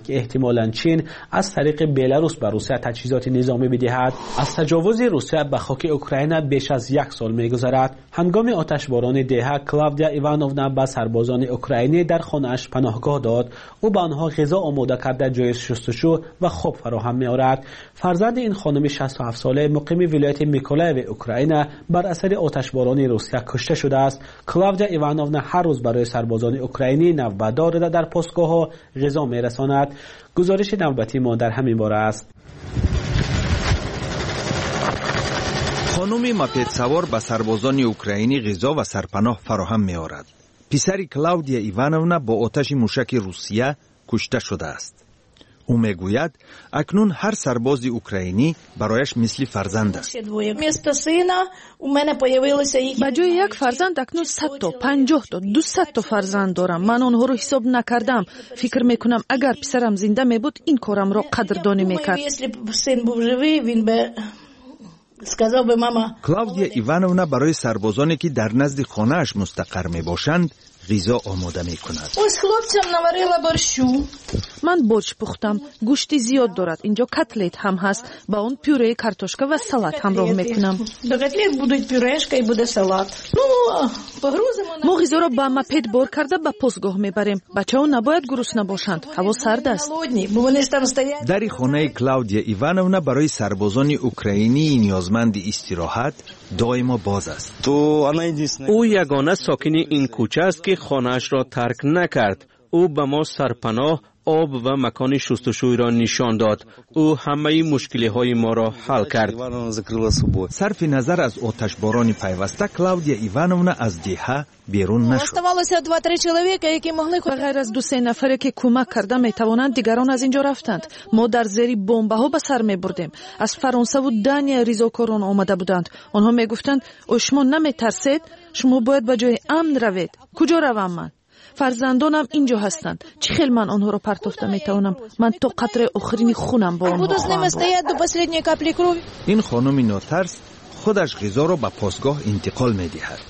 احتمالاً چین از طریق بلاروس به روسیه تجهیزات نظامی بدهد. از تجاوز روسیه به خاک اوکراین بیش از 1 سال می‌گذرد. هنگام آتشباران دهه کلاودیا ایوانونا به سربازان اوکراینی در خانه‌اش پناهگاه داد. او به آنها غذا آماده کرده، جای شستشو و خواب فراهم می‌آورد. فرزند این خانم 67 ساله مقیم ولایت میکولایو اوکراین بر اثر آتشباران روسیه کشته شده است. کلاودیا ایوانونا هر روز برای سربازان اوکراینی نوبدار در پستگاه‌ها غذا می‌رساند. گزارش نوبتی ما در همین باره است. خانم مپید سوار به سربازان اوکراینی غذا و سرپناه فراهم می‌آورد. پسر کلاودیا ایوانونا با آتش موشک روسیه کشته شده است. او میگوید اکنون هر سرباز اوکراینی برایش مثل فرزند است. به جای یک فرزند اکنون 100 تا 50 تا 200 تا فرزند دارم. من آنها رو حساب نکردم. فکر میکنم اگر پسرم زنده میبود این کارم را قدردانی میکرد. کلاودیا ایوانونا برای سربازانی که در نزد خانه‌اش مستقر میباشند غذا آماده میکند. من برچ پختم. گوشتی زیاد دارد. اینجا کتلت هم هست. با اون پیوره کارتوشکا و سالاد همراه میکنم. ما غذا را با مپید بار کرده به پستگاه میبریم. بچه‌ها نباید گرسنه باشند. هوا سرد است. در خانه کلاودیا ایوانونا برای سربازان اوکراینی نیازمند استراحت دائما باز است. او یگانه ساکن این کوچه است که خانه‌اش را ترک نکرد. او به ما سرپناه، آب و مکان شستشوی را نشان داد. او همه مشکل‌های ما را حل کرد. صرف نظر از آتشباران پیوسته کلاودیا ایوانونا از دهه بیرون نشد. به غیر از 2-3 نفری که کمک کرده میتوانند دیگران از اینجا رفتند. ما در زیر بمب‌ها به سر میبردیم. از فرانسه و دانیا ریزاکاران آمده بودند. آنها میگفتند شما نمیترسید؟ شما باید به جای امن روید. کجا روم من؟ فرزندانم اینجا هستند. چه خیلی من آنها را پرتافته میتوانم؟ من تا قطره آخرین خونم با آنها خواهم بود. این خانم ناترس خودش غذا را به پاسگاه انتقال میدهد.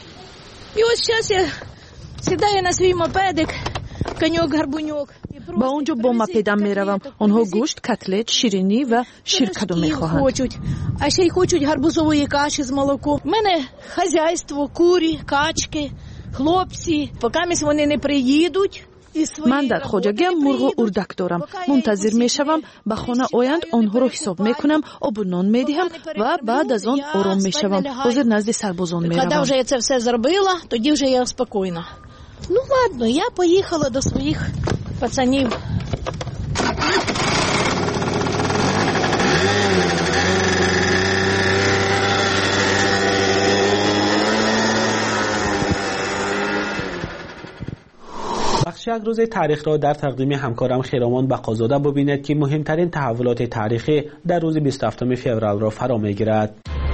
با اونجا با مپیدم میروم. آنها گوشت، کتلت، شیرینی و شیرکدو میخواهند. А ще й хочуть гарбузової каші з молоком. У мене хазяйство, курі, качки, хлопці. Поки вони не приїдуть. من در خواجگیم مرغ و اردک دارم. منتظر میشوم به خانه آیند، آنها را حساب میکنم، آب و نان میدهم و بعد از آن آرام میشوم. حاضر نزد سربازان میروم. Коли вже я це все зробила, тоді вже я спокійна. Ну ладно, я поїхала до своїх пацанів. بخش یک روز تاریخ را در تقدیم همکارم خیرامان بقازاده ببینید که مهمترین تحولات تاریخی در روز 27 فوریه را فرا میگیرد.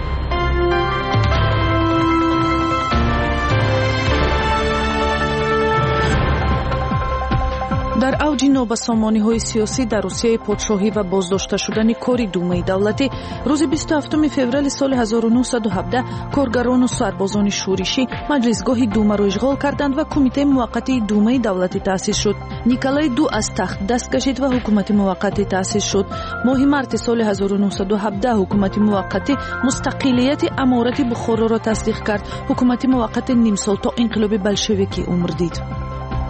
در اوج نابسامانی‌های سیاسی در روسیه پادشاهی و بازداشته شدن کاری دومه دولتی روز 27 فوریه سال 1917 کارگران و سربازان شورشی مجلسگاه دومه را اشغال کردند و کمیته موقتی دومه دولتی تأسیس شد. نیکولای دو از تخت دست کشید و حکومت موقتی تأسیس شد. ماه مارس سال 1917 حکومت موقتی مستقلیت امارت بخارا را تصدیق کرد. حکومت موقت نیم سال تا انقلاب بلشویکی عمر دید.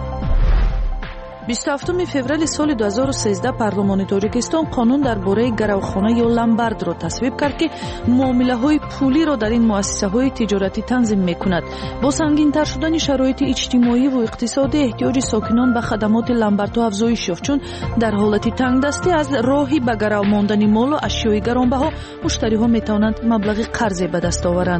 27 فوریه سال 2013 پارلمان تاجیکستان قانون درباره گروخانه یا لامبارد را تصویب کرد که معامله‌های پولی را در این مؤسسه‌های تجارتی تنظیم می‌کند. با سنگین‌تر شدن شرایط اجتماعی و اقتصادی احتیاج ساکنان به خدمات لامبارد افزایش یافت، چون در حالت تنگدستی از راهی به گرو ماندن مال و اشیاء گرانبها مشتری‌ها می‌توانند مبلغ قرضه به دست آورند.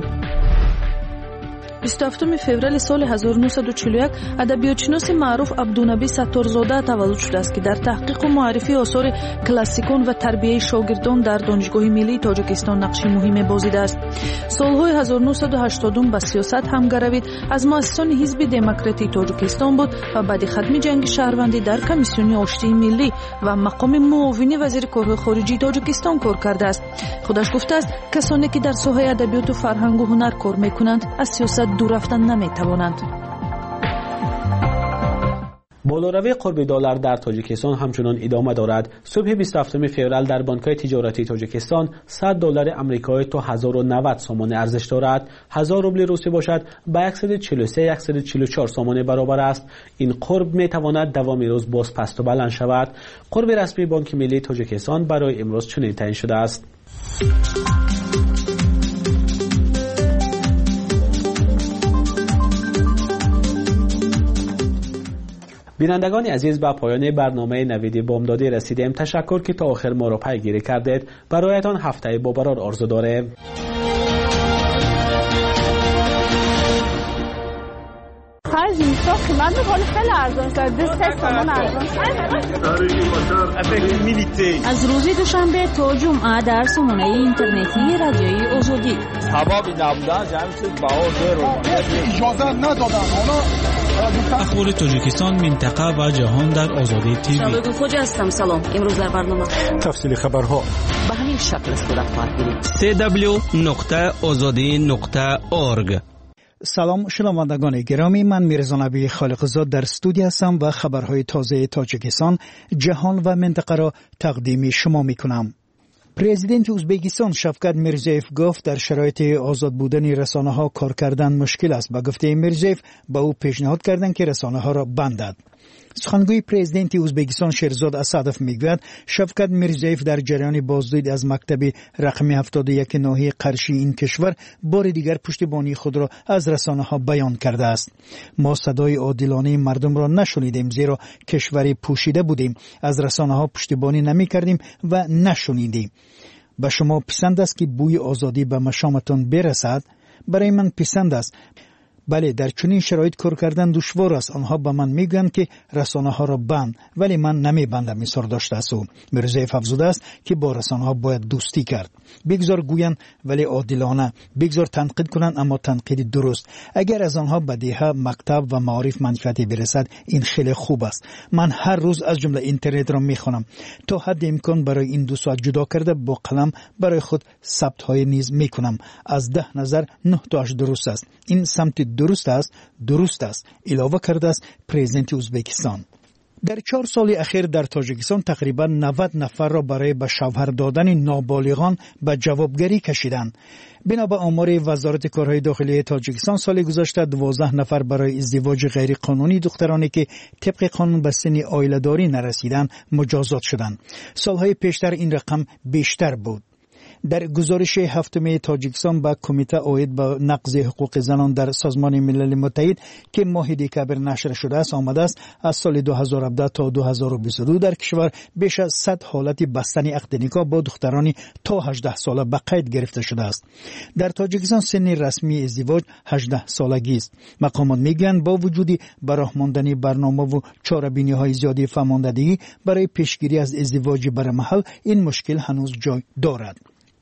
27 فوریه سال 1941 ادبیاتشناس معروف عبدونبی ستارزاده تولد شده است که در تحقیق و معرفی آثار کلاسیکون و تربیت شاگردان در دانشگاه ملی تاجیکستان نقش مهمی بازیده است. سالهای 1980 به سیاست هم گروید. از مؤسسان حزب دموکراتی تاجیکستان بود و بعد ختم جنگ شهروندی در کمیسیون آشتی ملی و مقام معاون وزیر کارهای خارجی تاجیکستان کار کرده است. خودش گفته است کسانی که در ساحه ادبیات و فرهنگ و هنر کار میکنند از سیاست دور رفتن نمیتوانند. بالاروی قرب دلار در تاجیکستان همچنان ادامه دارد. صبح 27 فوریه در بانک‌های تجارتی تاجیکستان $100 آمریکایی تا 1090 سوم ارزش دارد. 1000 روبل روسی باشد به 143-144 سوم برابر است. این قرب می تواند دوام روز باز پست و بلند شود. قرب رسمی بانک ملی تاجیکستان برای امروز چنین تعیین شده است. بینندگان عزیز، به پایان برنامه نوید بامدادی رسیدیم. تشکر که تا آخر ما را پیگیری کردید. برایتان هفته با برار آرزو داریم. خرج نیستا قیمت میکنه خیلی ارزان شد. دست سامان ارزان شد. از روز دوشنبه تا جمعه در سامانه اینترنتی رادیوی آزادی. سبب نبودن جمع شد بها اجازه ندادن. اخبار تاجیکستان، منطقه و جهان در آزادی تیوی. شباب خوش هستم. سلام. امروز در برنامه تفصیل خبرها به همین شکل صورت خواهد گرفت. www.azadi.org. سلام شنوندگان گرامی، من میرزا نبی خالقزاد در استودیو هستم و خبرهای تازه تاجیکستان، جهان و منطقه را تقدیم شما میکنم. پرزیدنت ازبکستان شفقت میرزیف گفت در شرایط آزاد بودن رسانه‌ها کار کردن مشکل است. با گفته میرزیف به او پیشنهاد کردند که رسانه‌ها را بندد. سخنگوی پرزیدنت ازبکستان شیرزاد اسدف میگوید شفقت میرزیف در جریان بازدید از مکتب رقم 71 ناحیه قرشی این کشور بار دیگر پشتیبانی خود را از رسانه‌ها بیان کرده است. ما صدای عادلانه مردم را نشنیدیم، زیرا کشوری پوشیده بودیم، از رسانه‌ها پشتیبانی نمی‌کردیم و نشنیدیم. به شما پسند است که بوی آزادی به مشامتان برسد؟ برای من پسند است. بله، در چنین شرایط کار کردن دشوار است. آنها به من میگویند که رسانه ها را بند، ولی من نمیبندم. اصرار داشته است. میرزیف افزوده است که با رسانه ها باید دوستی کرد. بگذار گویند ولی عادلانه، بگذار تنقید کنند اما تنقید درست. اگر از آنها بدیهه، مکتب و معارف منفعتی برسد این خیلی خوب است. من هر روز از جمله اینترنت را میخوانم. تا حد امکان برای این 2 ساعت جدا کرده با قلم برای خود ثبت های نیز میکنم. از 10 نظر 9 تاش درست است. این سمت درست است علاوه کرده است پرزیدنت ازبکستان. در 4 سال اخیر در تاجیکستان تقریبا 90 نفر را برای به شوهر دادن نابالغان به جوابگری کشیدند. بنا به آمار وزارت کارهای داخلی تاجیکستان سال گذشته 12 نفر برای ازدواج غیر قانونی دخترانی که طبق قانون به سن عائله‌داری نرسیدند مجازات شدند. سالهای پیشتر این رقم بیشتر بود. در گزارش هفتم تاجیکستان با کمیته عاید به نقض حقوق زنان در سازمان ملل متحد که ماه دکامبر نشر شده است آمده است از سال 2017 تا 2022 در کشور بیش از 100 حالت بستن عقد نکاح با دخترانی تا 18 ساله به قید گرفته شده است. در تاجیکستان سن رسمی ازدواج 18 سالگی است. مقامات میگویند با وجود براه ماندن برنامه و چاره‌بینی‌های زیادی فرماندهی برای پیشگیری از ازدواج برمحل این مشکل هنوز جای دارد.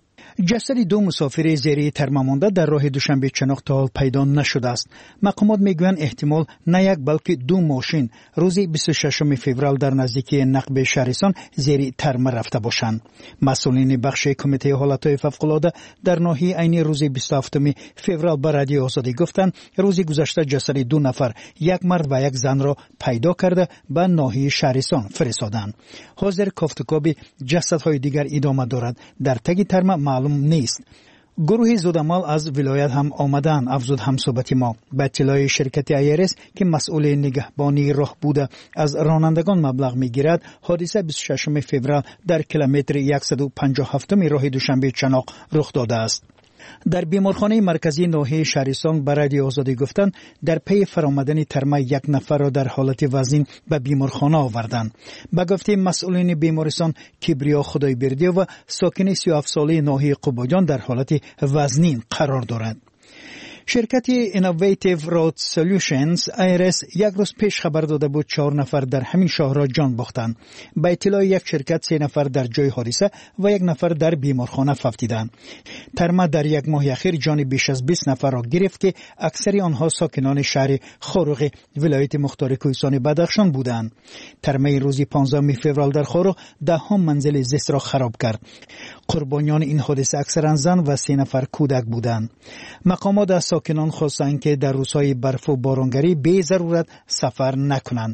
جسد 2 مسافر زیر ترمامانده در راه دوشنبه چناق تا حال پیدا نشده است. مقامات میگویند احتمال نه یک بلکه 2 ماشین روز 26 فوریه در نزدیکی نقب شهرستان زیر ترمه رفته باشند. مسئولین بخش کمیته حالتهای فوق‌العاده در ناحیه عین روز 27 فوریه به رادیو آزادی گفتند روز گذشته جسد 2 نفر، یک مرد و یک زن را پیدا کرده به ناحیه شهرستان فرستادند. حاضر کافتکاب جسدهای دیگر ادامه دارد. در تگ ترمه معلوم نیست. گروه زودعمل از ولایت هم آمدن، افزود همصحبت ما. به اطلاع شرکت ایرس که مسئول نگهبانی راه بوده از رانندگان مبلغ میگیرد، حادثه 26 فوریه در کیلومتر 157 راه دوشنبه چناق رخ داده است. در بیمارخانه مرکزی ناحیه شهرستان به رادیو آزادی گفتند در پی فرآمدن ترمه 1 نفر را در حالت وزن به بیمارخانه آوردند. به گفته مسئولین بیمارستان کبریا خدایبردی و ساکن 37 ساله ناحیه قبادیان در حالت وزنین قرار دارند. شرکت اینوویتیو رود سولوشنز ایرس یک روز پیش خبر داده بود 4 نفر در همین شهر را جان باختند. به اطلاع یک شرکت 3 نفر در جای حادثه و 1 نفر در بیمارخانه فوتیدند. ترمه در 1 ماه اخیر جان بیش از 20 نفر را گرفت که اکثر آنها ساکنان شهر خاروق ولایت مختار کوهستان بدخشان بودند. ترمه روز 15 فوریه در خاروق 10 منزل زیست را خراب کرد. قربانیان این حادثه اکثرا زن و 3 نفر کودک بودند. مقامات از ساکنان خواستند که در روزهای برف و بارانگری بی ضرورت سفر نکنند.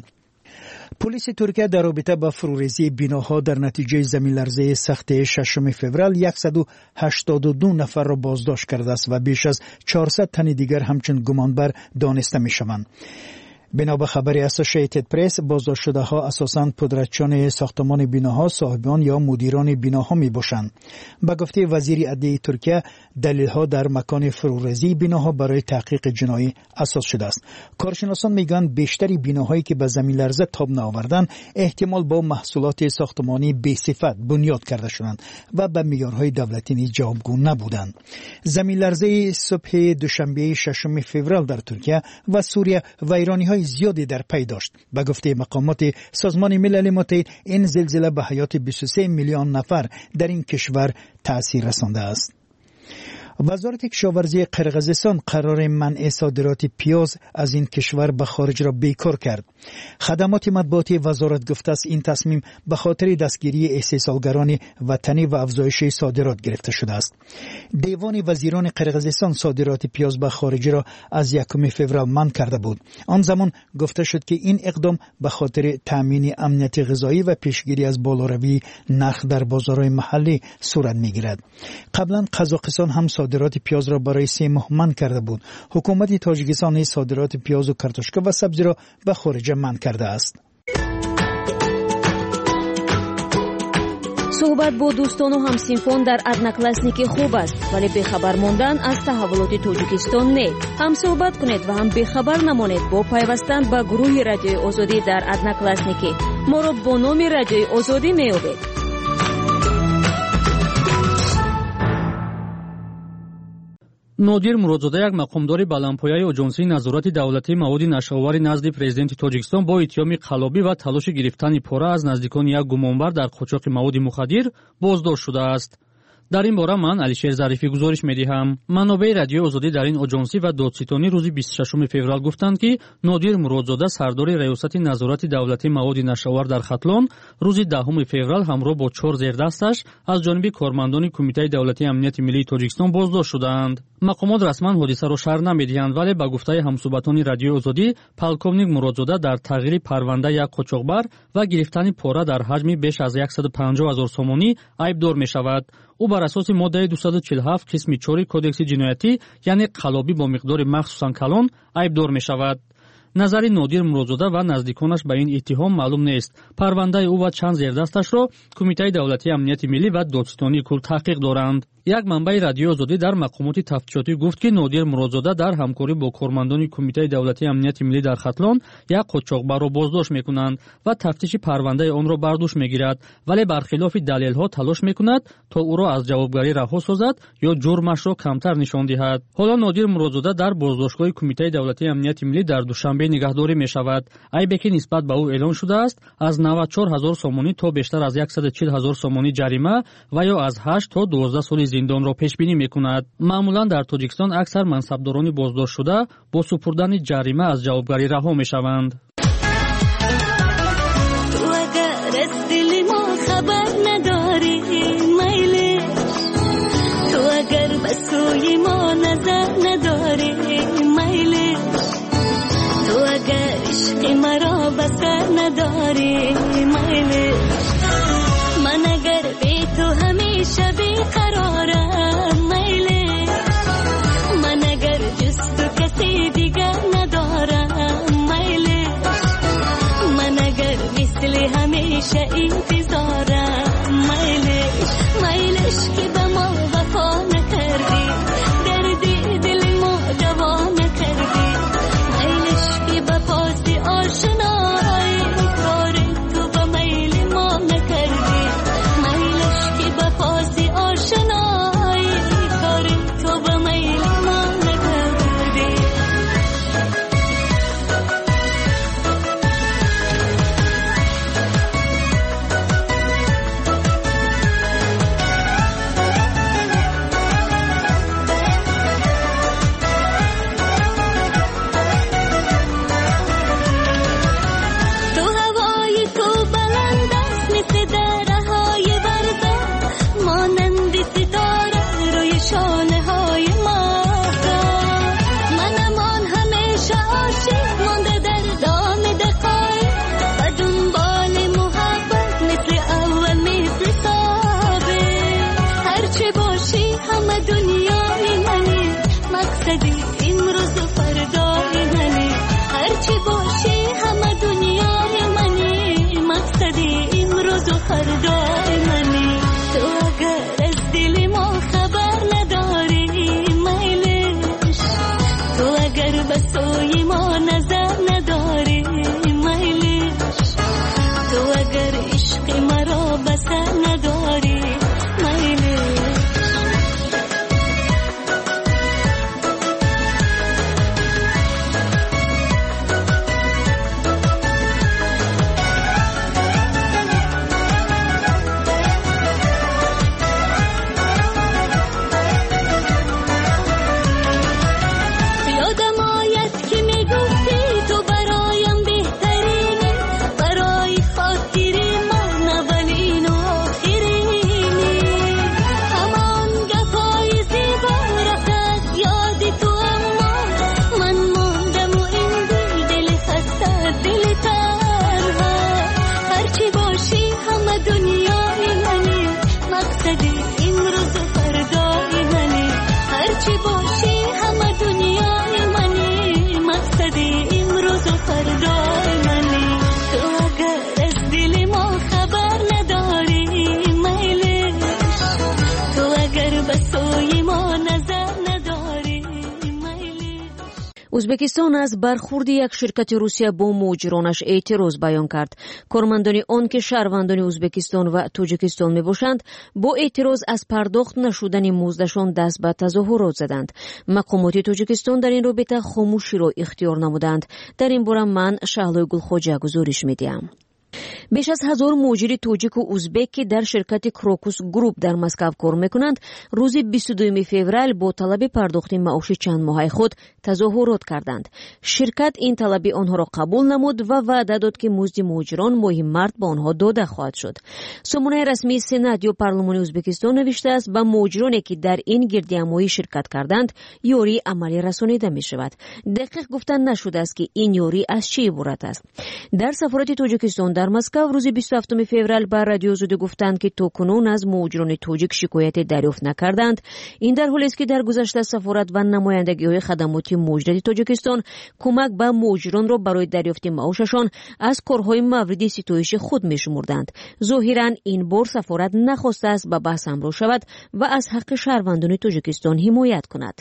پلیس ترکیه در رابطه با فروریزی بناها در نتیجه زمین‌لرزه سخت 6 فوریه 182 نفر را بازداشت کرده است و بیش از 400 تن دیگر همچون گمانبر دانسته می‌شوند. بنا به خبر اسوسییتد پرس، بازداشت شده ها اساساً پدرچان ساختمان بناها، صاحبان یا مدیران بناها می باشند. به گفته وزیر عدلیه ترکیه، دلیل ها در مکان فروریزی بناها برای تحقیق جنایی اساس شده است. کارشناسان میگن بیشتری بناهایی که به زمین لرزه تاب نآوردند احتمال با محصولات ساختمانی بی صفت بنیاد کرده شدند و به معیارهای دولتی جوابگو نبودند. زمین لرزه صبح دوشنبه 6 فوریه در ترکیه و سوریه ویرانی‌های زیادی در پی داشت. به گفته مقامات سازمان ملل متحد، این زلزله به حیات 23 میلیون نفر در این کشور تأثیر رسانده است. وزارت کشاورزی قرقیزستان قرار منع صادرات پیاز از این کشور به خارج را بیکار کرد. خدمات مطبوعاتی وزارت گفته است این تصمیم به خاطر دستگیری استحصالگران وطنی و افزایش صادرات گرفته شده است. دیوان وزیران قرقیزستان صادرات پیاز به خارج را از 1 فوریه منع کرده بود. آن زمان گفته شد که این اقدام به خاطر تامین امنیت غذایی و پیشگیری از بالاروی نرخ در بازارهای محلی صورت میگیرد. قبلا قزاقستان هم صادرات پیاز را برای 3 ماه منع کرده بود. حکومت تاجیکستان صادرات پیاز و کارتوشکا و سبزی را به خارج منع کرده است. صحبت با دوستان و همسینفون در одноклассники خوب است، ولی بخبر ماندن از تحولات تاجیکستان نه. هم صحبت کنید و هم بخبر نمانید با پیوستن به گروه رادیوی آزادی در одноклассники. ما را با نام رادیوی آزادی میابید. نادیر مرادزاده یک مقامداری баландпояи اجنسی نظارت دولتی مواد نشواری نزد پرزیدنت تاجیکستان با اتهام قلابی و تلاش گرفتن پاره از نزدیکان یک گمانبر در قاچاق مواد مخدر بازداشت شده است. در این باره من علیشیر ظریفی گزارش می‌دهم. منابع رادیو آزادی در این اجنسی و دادستانی روز 26 فوریه گفتند که نادیر مرادزاده سردار ریاست نظارت دولتی مواد نشوار در خطلان روز 10 فوریه همراه با 4 زیردستش از جانب کارمندان کمیته دولتی امنیت ملی تاجیکستان بازداشت شدند. مقامات رسما حادثه را شرح نمی‌دهند، ولی به گفته همسوبتان رادیو آزادی پالکوونیک مرادزاده در تغییر پرونده یک قاچاقبر و گرفتن پاره در حجم بیش از 150,000 سومانی ایبدار می‌شود. او بر اساس ماده 247 قسم 4 کودکس جنایتی یعنی قلابی با مقدار مخصوصاً کلان ایبدار می‌شود. نظر نادیر مرادزاده و نزدیکانش به این اتهام معلوم نیست. پرونده او و چند زیردستش را کمیته دولتی امنیت ملی و دادستانی کل تحقیق دارند. یک منبع رادیو آزادی در مقامات تفتیشاتی گفت که نادیر مرادزاده در همکاری با کارمندان کمیته دولتی امنیت ملی در خطلان یک قاچاقبر را بازداشت می‌کنند و تفتیش پرونده آن را برداشت می‌گیرد، ولی برخلاف دلیل‌ها تلاش می‌کند تا او را از جوابگری رها سازد یا جرمش را کمتر نشان دهد. حالا نادیر مرادزاده در بازداشتگاه کمیته دولتی امنیت ملی در دوشنبه نگهداری می‌شود. ایبی که نسبت به او اعلام شده است از 94,000 سومانی تا بیشتر از 140,000 سومانی جریمه و یا از 8 تا 12 سال زندان را پیش بینی می‌کند. معمولاً در تاجیکستان اکثر منصبداران بازداشت شده با سپردن جریمه از جوابگری رها می‌شوند. تو اگر از دل ما خبر نداری میل، تو اگر به سوی ما نظر نداری میل، تو اگر عشق مرا بسر نداری میل، من اگر بی تو همیشه بیقرارم میل، من اگر جز تو کسی دیگر ندارم میل، من اگر مثل همیشه انتظارم میلش که به ما وفا نکردی، دردی دل ما دوا نکردی، میلش که به پاس آشنایی کار تو به میل ما نکردی، میلش که به پاس آشنایی کار تو به میل ما نکردی. مقصدی امروز و فردای منی هرچی باشی همه دنیای منی مقصدی امروز و فردای منی تو اگر از دل ما خبر نداری میلش تو اگر به سوی ما نظر نداری میلش تو اگر عشق مرا بسر نداری میلش узбекистон аз бархурди як ширкати русия бо муҳоҷиронаш эътироз баён кард. кормандони он ки шаҳрвандони ӯзбекистон ва тоҷикистон мебошанд бо эътироз аз пардохт нашудани муздашон даст ба тазоҳурот заданд. мақомоти тоҷикистон дар ин робита хомӯширо ихтиёр намуданд. дар ин бора ман шаҳлои гулхоҷа гузориш медиҳам. беш аз 1000 муҳоҷири тоҷику узбек ки дар ширкати крокус груп дар москав кор мекунанд рӯзи 22 феврал бо талаби пардохти маоши чанд моҳаи худ тазоҳурот карданд. ширкат ин талаби онҳоро қабул намуд ва ваъда дод ки музди муҳоҷирон моҳи март ба онҳо дода хоҳад шуд. сомонаи расмии сенат ё парлумони ӯзбекистон навиштааст ба муҳоҷироне ки дар ин гирдиҳамоӣ ширкат карданд ёрии амалӣ расонида мешавад. дақиқ гуфта нашудааст ки ин ёрӣ аз чӣ иборат аст. дар сафорати тоҷикистон дар москав рӯзи 27 феврал ба радиозуди гуфтанд ки то кунун аз муҳоҷирони тоҷик шикояте дарёфт накарданд. ин дар ҳолест ки дар гузашта сафорат ва намояндагиҳои хадамоти муҳоҷирати тоҷикистон кӯмак ба муҳоҷиронро барои дарёфти маошашон аз корҳои мавриди ситоиши худ мешумурданд. зоҳиран ин бор сафорат нахостааст ба баҳс ҳамроҳ шавад ва аз ҳаққи шаҳрвандони тоҷикистон ҳимоят кунад.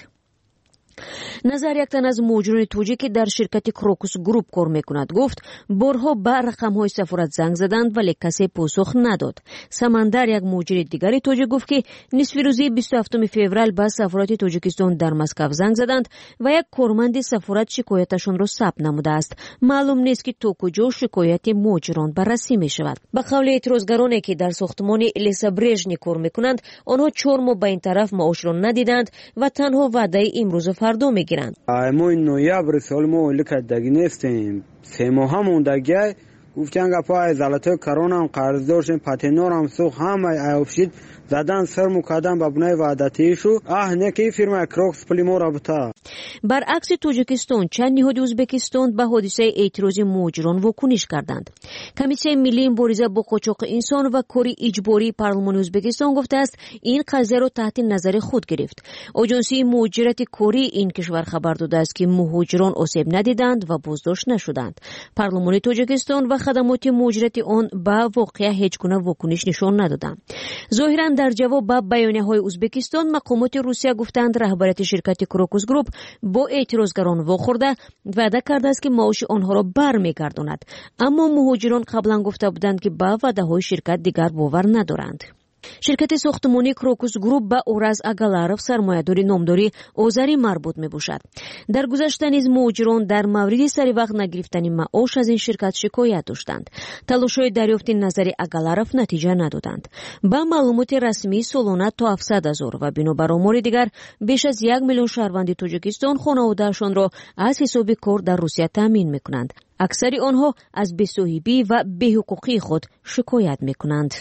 назар як тан аз муҳоҷирони тоҷик ки дар ширкати крокус груп кор мекунад гуфт борҳо ба рақамҳои сафорат занг заданд вале касе посух надод. самандар як муҳоҷири дигари тоҷик гуфт ки нисфи рӯзи 27 феврал ба сафорати тоҷикистон дар москав занг заданд ва як корманди сафорат шикояташонро сабт намудааст. маълум нест ки то куҷо шикояти муҳоҷирон баррасӣ мешавад. ба қавли эътирозгароне ки дар сохтмони лесабрежни кор мекунанд онҳо 4 моҳ ба ин тараф маошро надиданд ва танҳо ваъдаи имрӯзу фардо мегиранд. мо ноябр соли мо ликаддаги нестем 3 моҳа мондагия гуфтан гапа залатои коронам қарздоршем патенорам сух ҳама айобшид задан сарму кадан ба бунаи ваъдатишу неки фирма крокс плимора бута. баръакси тоҷикистон чанд ниҳоди ӯзбекистон ба ҳодисаи эътирози муҳоҷирон вокуниш карданд. комиссияи миллии мубориза бо қочоқи инсон ва кори иҷбории парлумони ӯзбекистон гуфтааст ин қазияро таҳти назари худ гирифт. оҷонсии муҳоҷирати кории ин кишвар хабар додааст ки муҳоҷирон осеб надиданд ва боздошт нашуданд. парлумони тоҷикистон ва хадамоти муҳоҷирати он ба воқеа ҳеҷ гуна вокуниш нишон надоданд. зоҳиран дар ҷавоб ба баёнияҳои ӯзбекистон мақомоти русия гуфтанд раҳбарияти ширкати крокус груп бо эътирозгарон вохӯрда ваъда кардааст ки маоши онҳоро бармегардонад. аммо муҳоҷирон қаблан гуфта буданд ки ба ваъдаҳои ширкат дигар бовар надоранд. ширкати сохтмонии крокус груп ба ораз агаларов сармоядори номдори озарӣ марбут мебошад. дар гузашта низ муҳоҷирон дар мавриди саривақт нагирифтани маош аз ин ширкат шикоят доштанд. талошҳои дарёфти назари агаларов натиҷа надоданд. ба маълумоти расмӣ солона то 700 000 ва бинобар омори дигар беш аз 1 миллион шаҳрванди тоҷикистон хонаводаашонро аз ҳисоби кор дар русия таъмин мекунанд. аксари онҳо аз бесоҳибӣ ва беҳуқуқии худ шикоят мекунанд.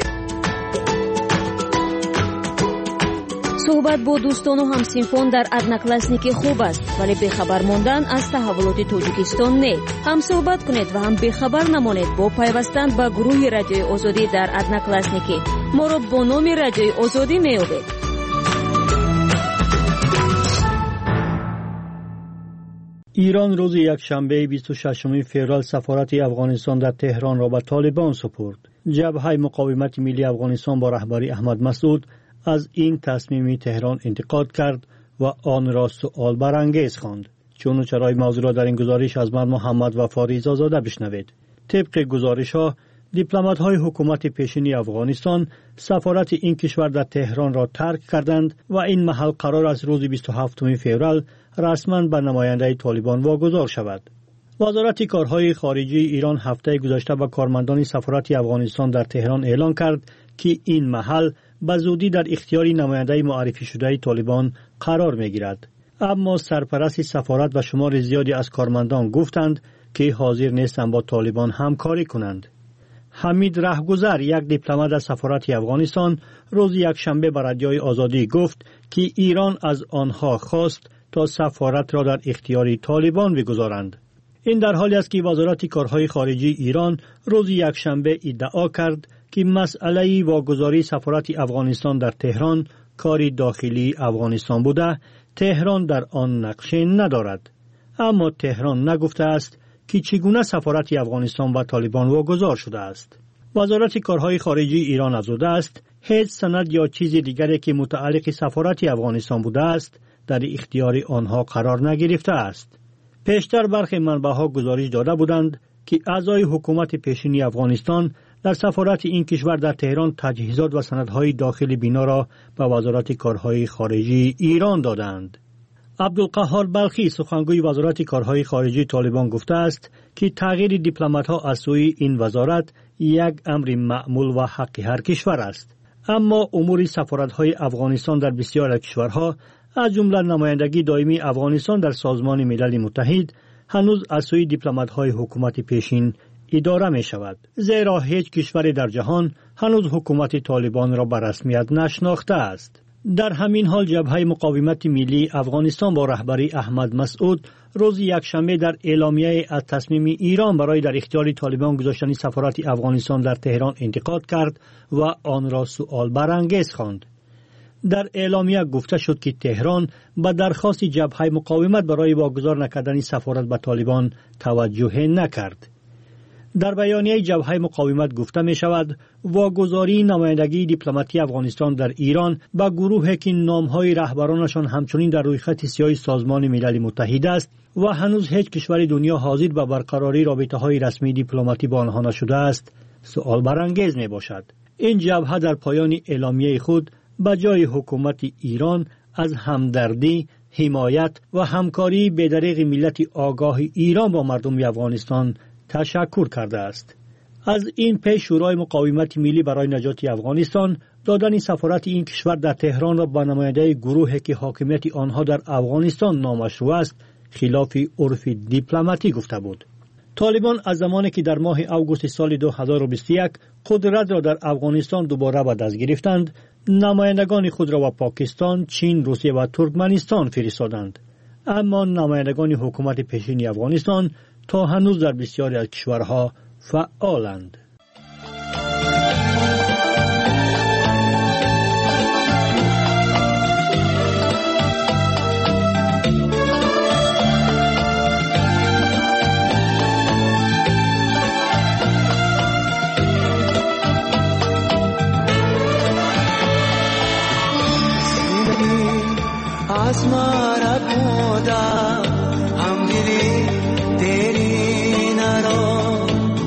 суҳбат бо дӯстону ҳамсинфон дар одноклассники хуб аст, вале бехабар мондан аз таҳаввулоти тоҷикистон не. ҳам суҳбат кунед ва ҳам бехабар намонед бо пайвастан ба гурӯҳи радиои озодӣ дар одноклассники. моро бо номи радиои озодӣ меёбед. ایران روز یکشنبه 26 فوریه سفارت افغانستان در تهران را به طالبان سپرد. جبهه مقاومت ملی افغانستان با رهبری احمد مسعود از این تصمیم تهران انتقاد کرد و آن را سؤال برانگیز خواند. چرای موضوع را در این گزارش از محمد و فاریز آزاده بشنوید. طبق گزارش‌ها دیپلمات‌های حکومت پیشین افغانستان سفارت این کشور در تهران را ترک کردند و این محل قرار است روز 27 فوریه رسما به نماینده طالبان واگذار شود. وزارت کارهای خارجه ایران هفته گذشته به کارمندان سفارت افغانستان در تهران اعلان کرد که این محل به زودی در اختیار نماینده معرفی شده طالبان قرار می‌گیرد. اما سرپرست سفارت و شمار زیادی از کارمندان گفتند که حاضر نیستند با طالبان همکاری کنند. حمید رهگذر، یک دیپلمات از سفارت افغانستان، روز یکشنبه به رادیوی آزادی گفت که ایران از آنها خواست تا سفارت را در اختیار طالبان بگذارند. این در حالی است که وزارت کارهای خارجه ایران روز یکشنبه ادعا کرد که مسئله واگذاری سفارت افغانستان در تهران کاری داخلی افغانستان بوده، تهران در آن نقشه ندارد. اما تهران نگفته است که چگونه سفارت افغانستان با طالبان واگذار شده است. وزارت کارهای خارجه ایران افزوده است هیچ سند یا چیز دیگری که متعلق سفارت افغانستان بوده است در اختیار آنها قرار نگرفته است. پیشتر برخی منبع‌ها گزارش داده بودند که اعضای حکومت پیشین افغانستان در سفارت این کشور در تهران تجهیزات و سندهای داخلی بنا را به وزارت کارهای خارجه ایران دادند. عبدالقهار بلخی، سخنگوی وزارت کارهای خارجه طالبان، گفته است که تغییر دیپلمات‌ها از سوی این وزارت یک امر معمول و حق هر کشور است. اما امور سفارت‌های افغانستان در بسیار کشورها از جمله نمایندگی دائمی افغانستان در سازمان ملل متحد هنوز از سوی دیپلمات‌های حکومت پیشین اداره می شود. زیرا هیچ کشوری در جهان هنوز حکومت طالبان را به رسمیت نشناخته است. در همین حال جبهه مقاومت ملی افغانستان با رهبری احمد مسعود روز یکشنبه در اعلامیه از تصمیم ایران برای در اختیار طالبان گذاشتن سفارت افغانستان در تهران انتقاد کرد و آن را سؤال برانگیز خواند. در اعلامیه گفته شد که تهران به درخواست جبهه مقاومت برای واگذار نکردن سفارت به طالبان توجه نکرد. در بیانیه جبهه مقاومت گفته می شود واگذاری نمایندگی دیپلماتی افغانستان در ایران به گروهی که نامهای رهبرانشان همچنین در روی خط سیاه سازمان ملل متحد است و هنوز هیچ کشور دنیا حاضر به برقراری رابطه های رسمی دیپلماتی با آنها نشده است سؤال برانگیز می باشد. این جبهه در پایان اعلامیه خود به جای حکومت ایران از همدردی، حمایت و همکاری بدریغ ملت آگاه ایران با مردم افغانستان تشکر کرده است. از این پی شورای مقاومت ملی برای نجات افغانستان دادن سفارت این کشور در تهران را به نماینده گروهی که حاکمیت آنها در افغانستان نامشروع است خلاف عرف دیپلماتی گفته بود. طالبان از زمانی که در ماه اوگوست سال 2021 قدرت را در افغانستان دوباره به دست گرفتند، نمایندگان خود را به پاکستان، چین، روسیه و ترکمنستان فرستادند. اما نمایندگان حکومت پیشین افغانستان تا هنوز در بسیاری از کشورها فعالند. از مرا بودم هم دلی تیری نرا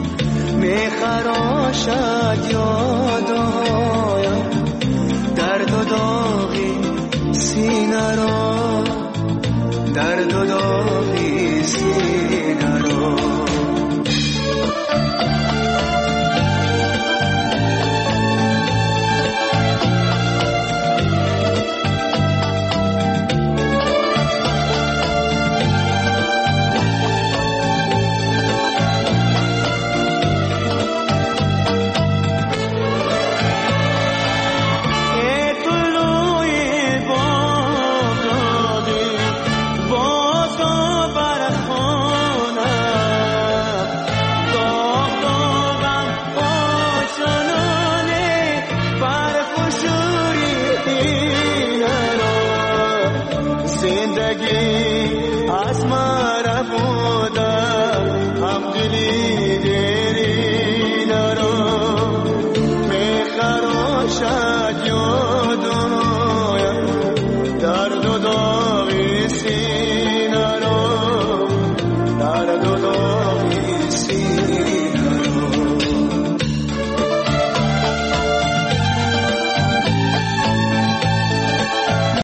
میخراشد یادایم درد و داغی سینه را درد و داغی سینه را زندگی از ما رفوده هم دلی دیری دارم میخراشم